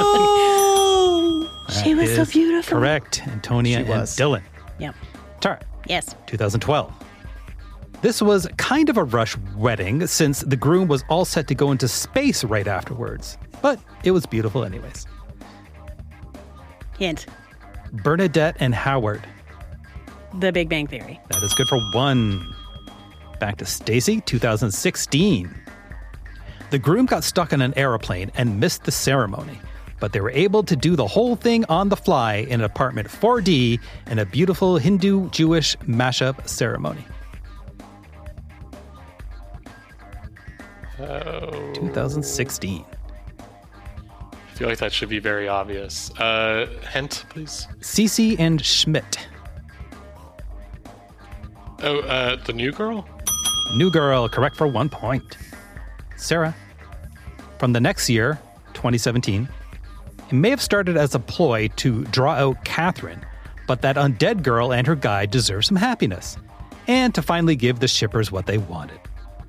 S7: No!
S5: She was so
S4: is
S5: beautiful.
S4: Correct. Antonia
S7: She
S4: and
S7: was.
S4: Dylan.
S5: Yep.
S4: Tara.
S5: Yes.
S4: two thousand twelve. This was kind of a rush wedding since the groom was all set to go into space right afterwards. But it was beautiful anyways.
S5: Hint.
S4: Bernadette and Howard.
S5: The Big Bang Theory.
S4: That is good for one. Back to Stacy, two thousand sixteen. The groom got stuck on an airplane and missed the ceremony, but they were able to do the whole thing on the fly in an apartment four D in a beautiful Hindu-Jewish mashup ceremony.
S6: Oh.
S4: two thousand sixteen.
S6: I feel like that should be very obvious. Uh, hint, please.
S4: Cece and Schmidt.
S6: Oh, uh, the new girl?
S4: New girl, correct for one point. Sarah. From the next year, twenty seventeen, it may have started as a ploy to draw out Catherine, but that undead girl and her guy deserve some happiness, and to finally give the shippers what they wanted.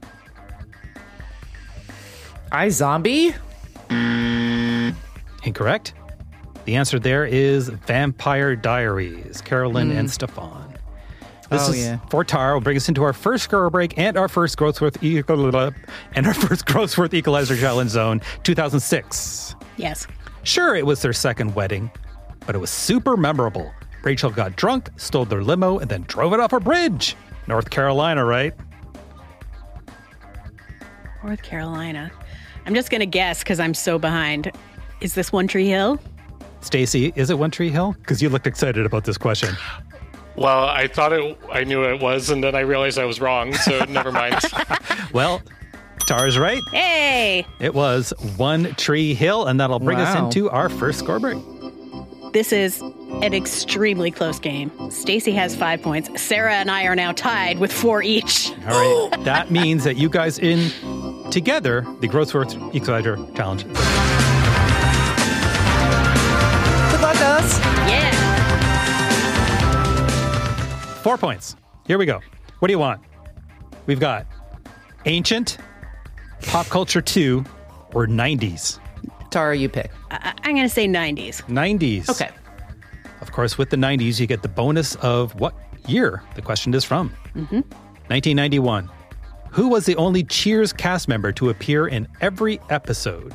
S7: iZombie?
S4: Incorrect. The answer there is Vampire Diaries, Carolyn
S7: Mm.
S4: and Stefan. This
S7: Oh,
S4: is
S7: yeah.
S4: for Tara. Will bring us into our first score break and our first growth worth equal and our first growth worth equalizer challenge zone, two thousand six.
S5: Yes.
S4: Sure, it was their second wedding, but it was super memorable. Rachel got drunk, stole their limo, and then drove it off a bridge. North Carolina, right?
S5: North Carolina. I'm just going to guess because I'm so behind. Is this One Tree Hill?
S4: Stacy, is it One Tree Hill? Because you looked excited about this question.
S6: Well, I thought it. I knew it was, and then I realized I was wrong. So never mind.
S4: Well, Tara's right.
S5: Hey!
S4: It was One Tree Hill, and that'll bring us
S7: Wow.
S4: into our first score break.
S5: This is an extremely close game. Stacy has five points. Sarah and I are now tied with four each.
S4: All right. That means that you guys in together the Growth Worth Equalizer Challenge.
S7: Good luck, us.
S5: Yeah.
S4: Four points. Here we go. What do you want? We've got Ancient, Pop Culture two, or nineties.
S7: Tara, you pick.
S5: I- I'm going to say nineties.
S4: nineties.
S7: Okay.
S4: Of course, with the nineties, you get the bonus of what year the question is from.
S5: Mm-hmm.
S4: nineteen ninety-one. Who was the only Cheers cast member to appear in every episode?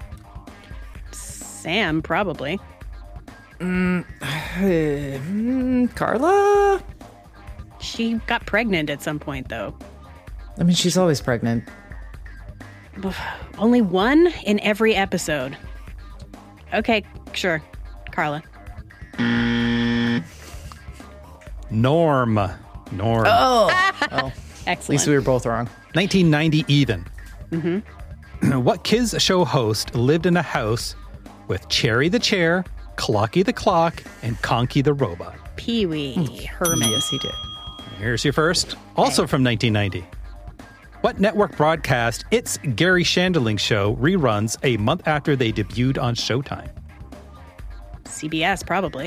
S5: Sam, probably.
S7: Mm, mm, Carla?
S5: She got pregnant at some point, though.
S7: I mean, she's always pregnant.
S5: Only one in every episode. Okay, sure. Carla.
S4: Norm. Norm.
S7: Oh. oh.
S5: Excellent.
S7: At least we were both wrong.
S4: nineteen ninety even.
S5: Mm-hmm.
S4: What kids show host lived in a house with Cherry the Chair, Clocky the Clock, and Conky the Robot?
S5: Pee-wee Herman.
S7: Yes, he did.
S4: Here's your first. Also from nineteen ninety. What network broadcast It's Gary Shandling Show reruns a month after they debuted on Showtime?
S5: C B S, probably.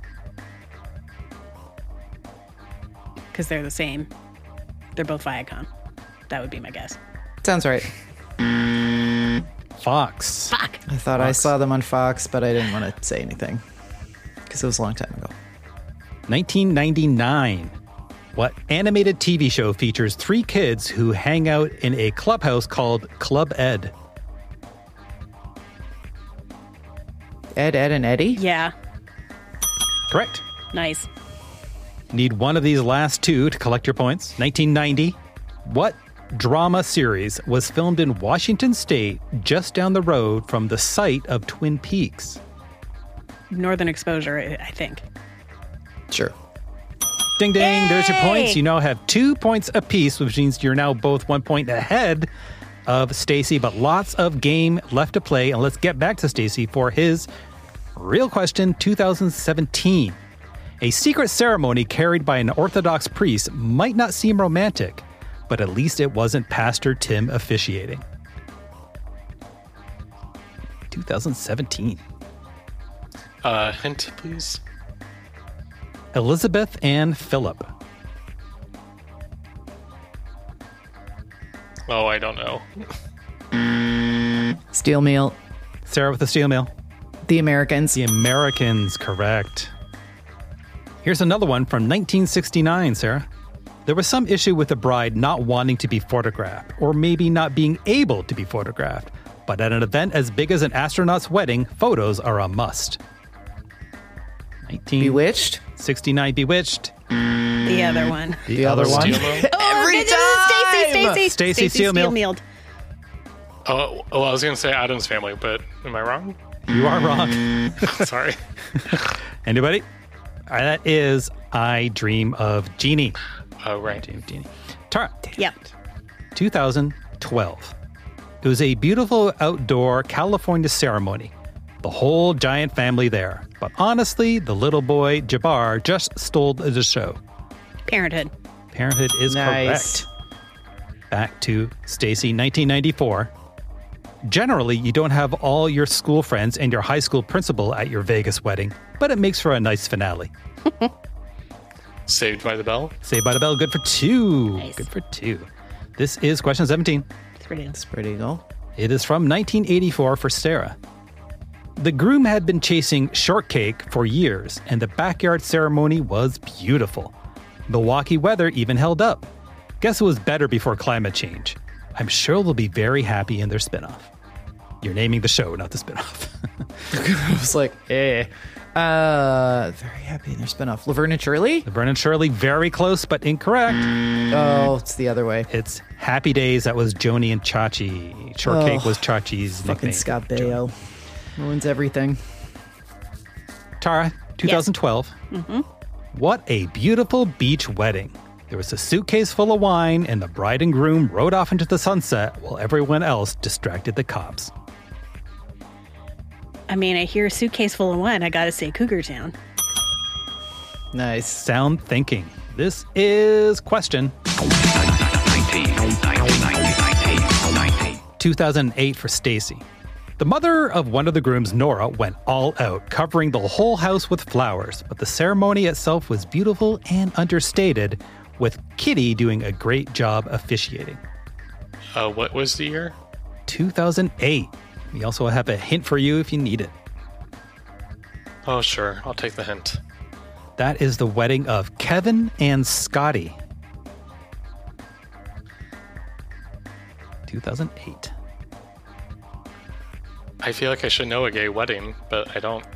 S5: Because they're the same. They're both Viacom. That would be my guess.
S7: Sounds right.
S4: Fox.
S5: Fuck.
S7: I thought I saw them on Fox, but I didn't want to say anything because it was a long time ago.
S4: nineteen ninety-nine. What animated T V show features three kids who hang out in a clubhouse called Club Ed?
S7: Ed, Ed, and Eddie?
S5: Yeah.
S4: Correct.
S5: Nice.
S4: Need one of these last two to collect your points. nineteen ninety. What drama series was filmed in Washington State just down the road from the site of Twin Peaks?
S5: Northern Exposure, I I think.
S7: Sure.
S4: Ding, ding. There's your
S5: Yay!
S4: points. You now have two points apiece, which means you're now both one point ahead of Stacy, but lots of game left to play. And let's get back to Stacy for his real question two thousand seventeen. A secret ceremony carried by an Orthodox priest might not seem romantic, but at least it wasn't Pastor Tim officiating. two thousand seventeen.
S6: Uh, hint, please.
S4: Elizabeth and Philip.
S6: Oh, I don't know.
S7: Steel Meal.
S4: Sarah with the steel mail.
S7: The Americans.
S4: The Americans, correct. Here's another one from nineteen sixty-nine, Sarah. There was some issue with the bride not wanting to be photographed, or maybe not being able to be photographed. But at an event as big as an astronaut's wedding, photos are a must. nineteen
S7: Bewitched?
S4: sixty-nine Bewitched.
S5: The other one.
S4: The,
S7: The other one.
S5: Every time! Stacy,
S4: Stacy Steelmill.
S6: Oh, well, I was going to say Adam's Family, but am I wrong?
S4: You are wrong.
S6: Sorry.
S4: Anybody? Uh, That is I Dream of Jeannie.
S6: Oh, right.
S4: I Dream of Jeannie. Tara.
S5: Yep.
S4: two thousand twelve. It was a beautiful outdoor California ceremony. The whole giant family there. But honestly, the little boy, Jabbar, just stole the show.
S5: Parenthood.
S4: Parenthood is
S7: Nice.
S4: correct. Back to Stacy, nineteen ninety-four. Generally, you don't have all your school friends and your high school principal at your Vegas wedding, but it makes for a nice finale.
S6: Saved by the Bell.
S4: Saved by the Bell, good for two.
S5: Nice.
S4: Good for two. This is question seventeen.
S5: It's pretty
S7: It's pretty cool.
S4: It is from nineteen eighty-four for Sarah. The groom had been chasing shortcake for years, and the backyard ceremony was beautiful. Milwaukee weather even held up. Guess it was better before climate change. I'm sure they'll be very happy in their spinoff. You're naming the show, not the spinoff.
S7: I was like, eh. Uh, very happy in their spinoff. Laverne and Shirley?
S4: Laverne and Shirley, very close, but incorrect.
S7: Oh, it's the other way.
S4: It's Happy Days. That was Joni and Chachi. Shortcake
S7: Oh,
S4: was Chachi's
S7: Fucking
S4: nickname.
S7: Scott Baio. Ruins everything.
S4: Tara, twenty twelve.
S5: Mm-hmm.
S4: What a beautiful beach wedding. There was a suitcase full of wine, and the bride and groom rode off into the sunset while everyone else distracted the cops.
S5: I mean, I hear a suitcase full of wine. I gotta say Cougar Town.
S7: Nice.
S4: Sound thinking. This is question two thousand eight for Stacy. The mother of one of the grooms, Nora, went all out, covering the whole house with flowers, but the ceremony itself was beautiful and understated, with Kitty doing a great job officiating.
S6: Uh, what was the year?
S4: two thousand eight. We also have a hint for you if you need it.
S6: Oh, sure. I'll take the hint.
S4: That is the wedding of Kevin and Scotty. two thousand eight.
S6: I feel like I should know a gay wedding, but I don't.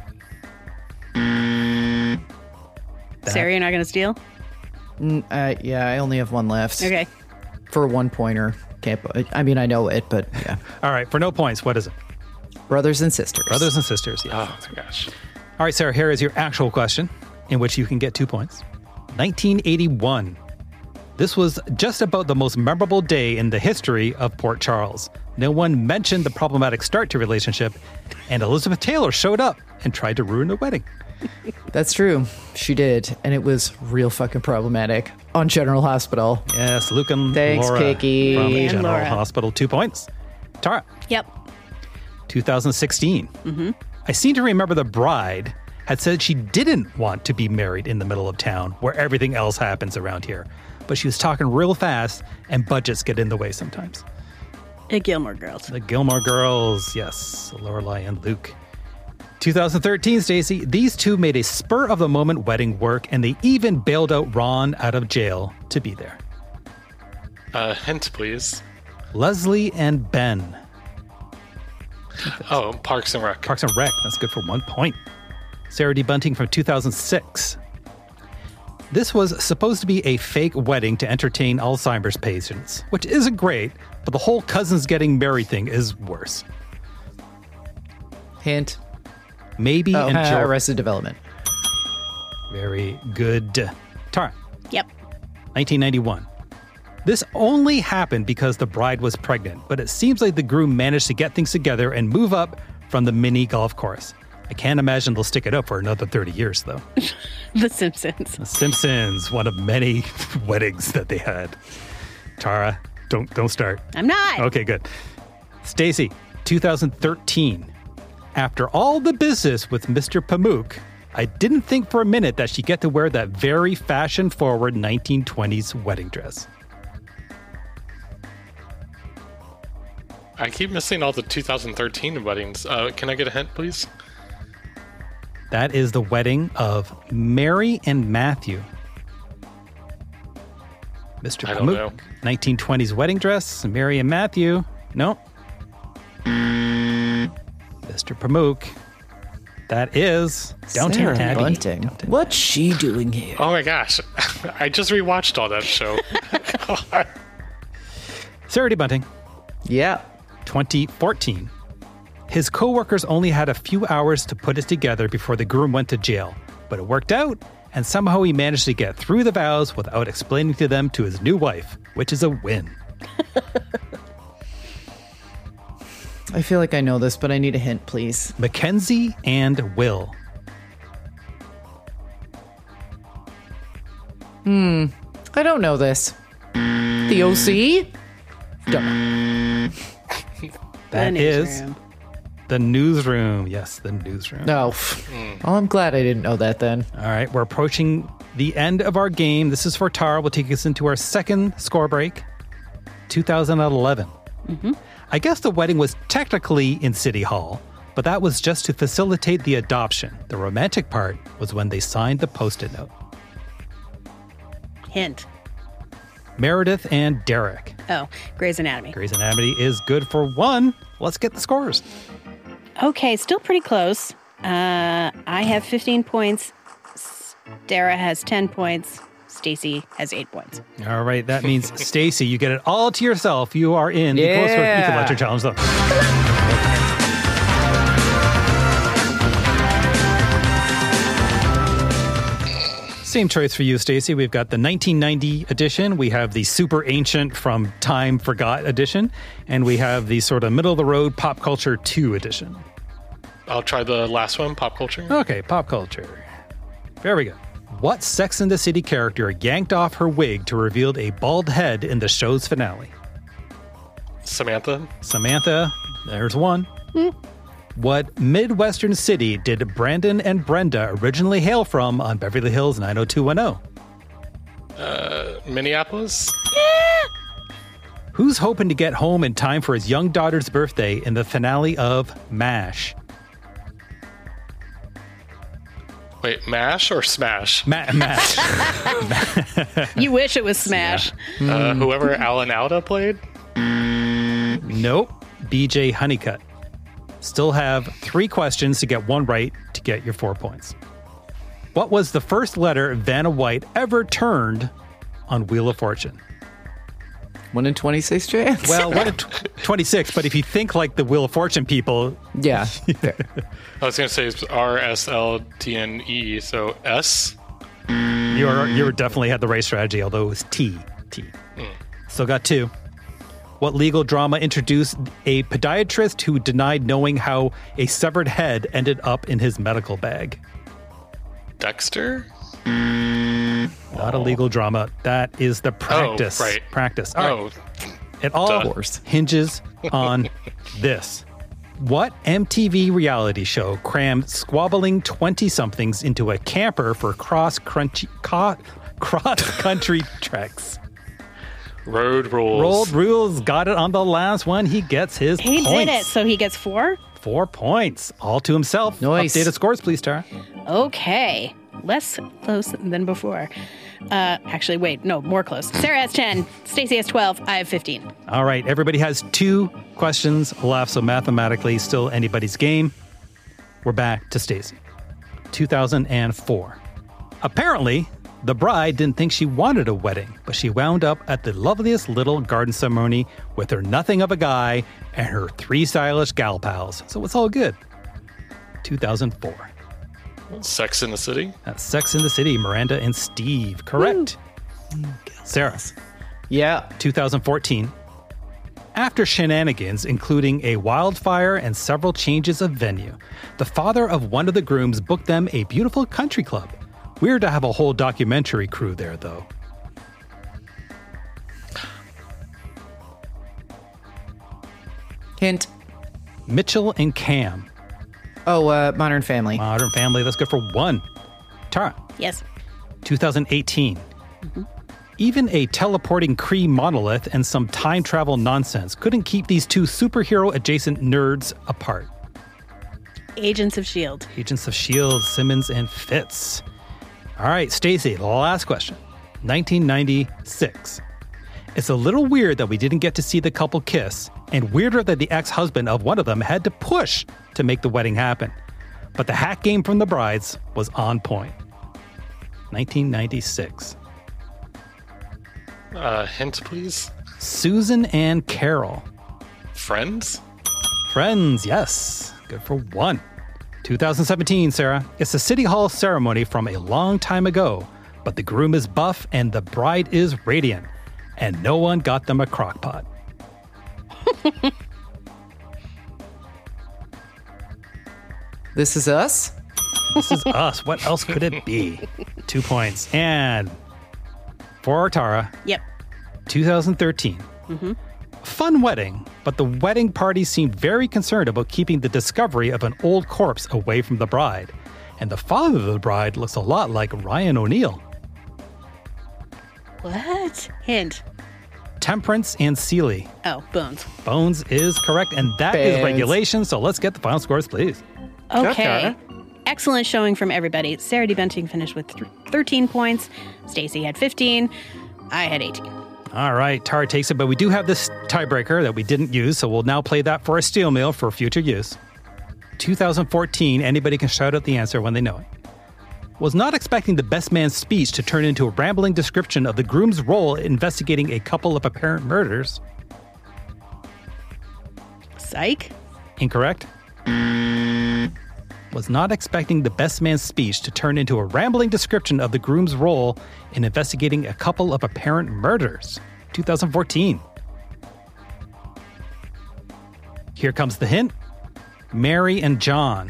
S5: Sarah, you're not gonna steal?
S7: Mm, uh, yeah, I only have one left.
S5: Okay.
S7: For a one pointer. Can't, I mean, I know it, but yeah.
S4: All right, for no points, what is it?
S7: Brothers and sisters.
S4: Brothers and sisters, yes.
S6: Oh, my gosh.
S4: All right, Sarah, here is your actual question, in which you can get two points. nineteen eighty-one. This was just about the most memorable day in the history of Port Charles. No one mentioned the problematic start to relationship, and Elizabeth Taylor showed up and tried to ruin the wedding.
S7: That's true. She did, and it was real fucking problematic on General Hospital.
S4: Yes, Luke and
S7: Thanks,
S4: Laura
S7: Kiki.
S4: from
S5: And
S4: General
S5: Laura.
S4: Hospital, two points. Tara,
S5: Yep.
S4: two thousand sixteen.
S5: Mm-hmm.
S4: I seem to remember the bride had said she didn't want to be married in the middle of town where everything else happens around here. But she was talking real fast, and budgets get in the way sometimes.
S5: The Gilmore Girls.
S4: The Gilmore Girls, yes, Lorelai and Luke. two thousand thirteen, Stacey, these two made a spur-of-the-moment wedding work, and they even bailed out Ron out of jail to be there.
S6: Uh, hint, please.
S4: Leslie and Ben.
S6: Oh, Parks and Rec.
S4: Parks and Rec, that's good for one point. Sarah D. Bunting from two thousand six. This was supposed to be a fake wedding to entertain Alzheimer's patients, which isn't great, but the whole cousins getting married thing is worse.
S7: Hint.
S4: Maybe
S7: Oh,
S4: and
S7: uh,
S4: Joe.
S7: Arrested Development.
S4: Very good. Tara.
S5: Yep.
S4: nineteen ninety-one. This only happened because the bride was pregnant, but it seems like the groom managed to get things together and move up from the mini golf course. I can't imagine they'll stick it up for another thirty years, though.
S5: The Simpsons.
S4: The Simpsons, one of many weddings that they had. Tara, don't don't start.
S5: I'm not.
S4: Okay, good. Stacy, two thousand thirteen. After all the business with Mister Pamuk, I didn't think for a minute that she'd get to wear that very fashion-forward nineteen twenties wedding dress.
S6: I keep missing all the two thousand thirteen weddings. Uh, can I get a hint, please?
S4: That is the wedding of Mary and Matthew. Mister
S6: I don't know.
S4: Pamuk, nineteen twenties wedding dress, Mary and Matthew. No. Mister Pamuk. That is Downton
S7: Sarah
S4: Abbey.
S7: Bunting.
S4: Downton.
S7: What's she doing here?
S6: Oh my gosh. I just rewatched all that show.
S4: Sarah D. Bunting.
S7: Yeah.
S4: twenty fourteen. His co-workers only had a few hours to put it together before the groom went to jail, but it worked out, and somehow he managed to get through the vows without explaining to them to his new wife, which is a win.
S7: I feel like I know this, but I need a hint, please.
S4: Mackenzie and Will.
S7: Hmm. I don't know this. The O C? Don't know.
S4: That
S5: The
S4: is
S5: Newsroom.
S4: the newsroom. Yes, the newsroom.
S7: No. Well, I'm glad I didn't know that then.
S4: All right, we're approaching the end of our game. This is for Tara. Will take us into our second score break, two thousand eleven.
S5: Mm-hmm.
S4: I guess the wedding was technically in City Hall, but that was just to facilitate the adoption. The romantic part was when they signed the Post-it note.
S5: Hint.
S4: Meredith and Derek.
S5: Oh, Grey's Anatomy.
S4: Grey's Anatomy is good for one. Let's get the scores.
S5: Okay, still pretty close. Uh, I have fifteen points. Dara has ten points. Stacy has eight points.
S4: All right, that means Stacy, you get it all to yourself. You are in the
S7: Yeah.
S4: coursework Ecologic Challenge, though. Same choice for you, Stacy. We've got the nineteen ninety edition. We have the super ancient from Time Forgot edition. And we have the sort of middle of the road Pop Culture two edition.
S6: I'll try the last one, pop culture.
S4: Okay, pop culture. Very good. What Sex and the City character yanked off her wig to reveal a bald head in the show's finale?
S6: Samantha.
S4: Samantha, there's one. What Midwestern city did Brandon and Brenda originally hail from on Beverly Hills nine oh two one oh?
S6: Uh, Minneapolis.
S4: Who's hoping to get home in time for his young daughter's birthday in the finale of MASH?
S6: Wait, MASH or Smash?
S4: Ma- MASH.
S5: You wish it was Smash.
S6: Uh, whoever Alan Alda played?
S4: Nope. B J Honeycutt. Still have three questions to get one right to get your four points. What was the first letter Vanna White ever turned on Wheel of Fortune?
S7: One in twenty-six chance.
S4: Well, one in tw- twenty-six, but if you think like the Wheel of Fortune people...
S7: Yeah.
S6: I was going to say it's R S L T N E, so S?
S4: You were, you were definitely had the right strategy, although it was T. T.
S6: Mm.
S4: Still got two. What legal drama introduced a podiatrist who denied knowing how a severed head ended up in his medical bag?
S6: Dexter?
S4: Not a legal drama. That is the practice.
S6: Oh, right.
S4: Practice. All
S6: Oh,
S4: right. It all hinges on this. What M T V reality show crammed squabbling twenty-somethings into a camper for cross-country co- cross-country treks?
S6: Road Rules.
S4: Road Rules got it on the last one. He gets his
S5: He
S4: points.
S5: did it, so he gets four?
S4: Four points. All to himself.
S7: Nice.
S4: Updated scores, please, Tara.
S5: Okay. Less close than before. Uh, actually, wait, no, more close. Sarah has ten. Stacy has twelve. I have fifteen.
S4: All right. Everybody has two questions left, so mathematically, still anybody's game. We're back to Stacy. two thousand four. Apparently, the bride didn't think she wanted a wedding, but she wound up at the loveliest little garden ceremony with her nothing of a guy and her three stylish gal pals. So it's all good. two thousand four.
S6: Sex in the City?
S4: That's Sex in the City, Miranda and Steve. Correct. Sarah.
S7: Yeah.
S4: two thousand fourteen. After shenanigans, including a wildfire and several changes of venue, the father of one of the grooms booked them a beautiful country club. Weird to have a whole documentary crew there, though.
S7: Hint.
S4: Mitchell and Cam.
S7: Oh, uh, Modern Family.
S4: Modern Family. That's good for one. Tara.
S5: Yes.
S4: two thousand eighteen. Mm-hmm. Even a teleporting Kree monolith and some time travel nonsense couldn't keep these two superhero-adjacent nerds apart.
S5: Agents of S H I E L D.
S4: Agents of S H I E L D, Simmons and Fitz. All right, Stacy, the last question. nineteen ninety-six. It's a little weird that we didn't get to see the couple kiss, and weirder that the ex-husband of one of them had to push to make the wedding happen. But the hat game from the brides was on point. nineteen ninety-six.
S6: Uh, hint, please.
S4: Susan and Carol.
S6: Friends?
S4: Friends, yes. Good for one. two thousand seventeen, Sarah. It's a City Hall ceremony from a long time ago, but the groom is buff and the bride is radiant, and no one got them a crock pot.
S7: This is us?
S4: This is us. What else could it be? Two points. And for Tara.
S5: Yep.
S4: two thousand thirteen.
S5: Mm-hmm.
S4: Fun wedding, but the wedding party seemed very concerned about keeping the discovery of an old corpse away from the bride. And the father of the bride looks a lot like Ryan O'Neal.
S5: What? Hint.
S4: Temperance and Seeley.
S5: Oh, Bones.
S4: Bones is correct, and that is
S5: Bones.
S4: regulation, so let's get the final scores, please.
S5: Okay. Excellent showing from everybody. Sarah D. Bunting finished with th- thirteen points. Stacy had fifteen. I had eighteen.
S4: All right, Tara takes it, but we do have this tiebreaker that we didn't use, so we'll now play that for a steel mill for future use. two thousand fourteen, anybody can shout out the answer when they know it. Was not expecting the best man's speech to turn into a rambling description of the groom's role in investigating a couple of apparent murders.
S5: Psych?
S4: Incorrect. Was not expecting the best man's speech to turn into a rambling description of the groom's role in investigating a couple of apparent murders. two thousand fourteen. Here comes the hint. Mary and John.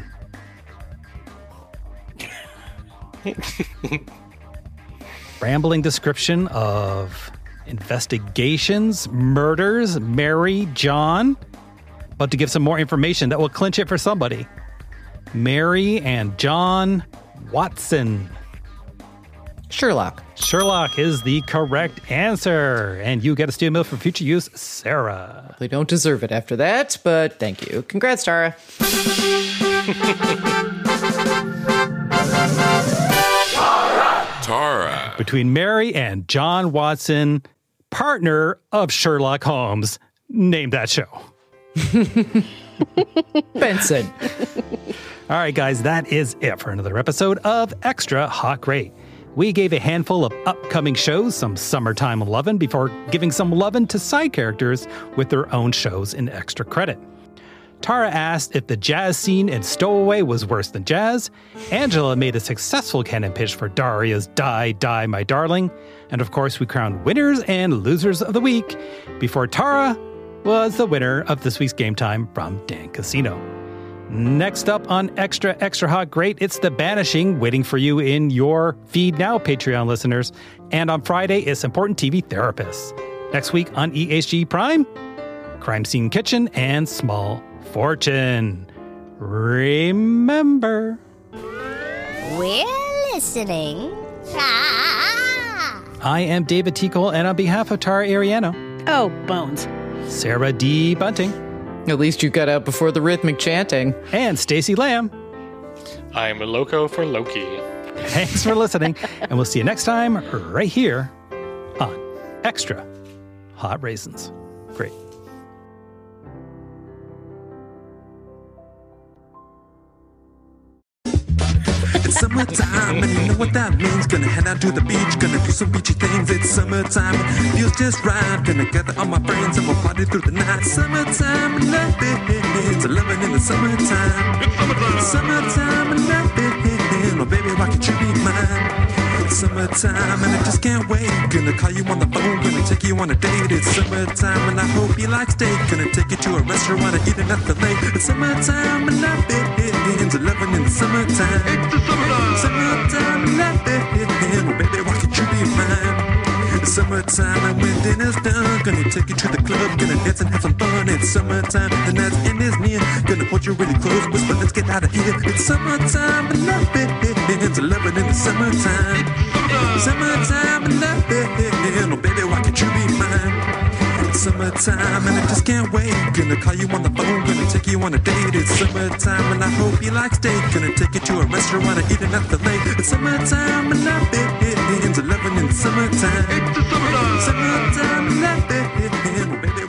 S4: Rambling description of investigations, murders, Mary, John. About to give some more information that will clinch it for somebody. Mary and John Watson.
S7: Sherlock.
S4: Sherlock is the correct answer. And you get a steel mill for future use, Sarah.
S7: They don't deserve it after that, but thank you. Congrats, Tara.
S20: Tara.
S4: Between Mary and John Watson, partner of Sherlock Holmes, name that show.
S7: Benson.
S4: All right, guys, that is it for another episode of Extra Hot Great. We gave a handful of upcoming shows some summertime lovin' before giving some lovin' to side characters with their own shows in extra credit. Tara asked if the jazz scene in Stowaway was worse than jazz. Angela made a successful canon pitch for Daria's Die, Die, My Darling. And of course, we crowned winners and losers of the week before Tara was the winner of this week's Game Time from Dan Casino. Next up on Extra Extra Hot Great, it's The Banishing waiting for you in your feed now, Patreon listeners. And on Friday, it's Important T V Therapists. Next week on E H G Prime, Crime Scene Kitchen and Small Fortune. Remember,
S21: We're listening. Ah!
S4: I am David T. Cole, and on behalf of Tara Ariano.
S5: Oh, Bones.
S4: Sarah D. Bunting.
S7: At least you got out before the rhythmic chanting.
S4: And Stacey Lamb.
S6: I'm a loco for Loki.
S4: Thanks for listening, and we'll see you next time right here on Extra Hot Raisins. Great.
S2: It's summertime, and you know what that means. Gonna head out to the beach, gonna do some beachy things. It's summertime, feels just right. Gonna gather all my friends and we'll party through the night. Summertime, and love it. It's loving in the summertime. It's summertime. Summertime, and love it. Oh, baby, why can't you be mine? It's summertime, and I just can't wait. Gonna call you on the phone, gonna take you on a date. It's summertime, and I hope you like steak. Gonna take you to a restaurant and eat it at the lake. It's summertime, and love it. It's loving in the summertime. It's the summertime. Summertime, love it. Oh, baby, why can't you be mine? It's summertime, and when dinner's done, gonna take you to the club, gonna dance and have some fun. It's summertime, the night's end is near. Gonna hold you really close, whisper, let's get out of here. It's summertime, and love it. It's loving in the summertime. Summertime, and love it. Oh, baby, why can't you be mine? summertime and I just can't wait. Gonna call you on the phone, gonna take you on a date. It's summertime and I hope you like steak. Gonna take you to a restaurant and eat it at the lake. It's summertime and love it. It's eleven in the summertime. It's the summertime. Summertime and love it. Baby,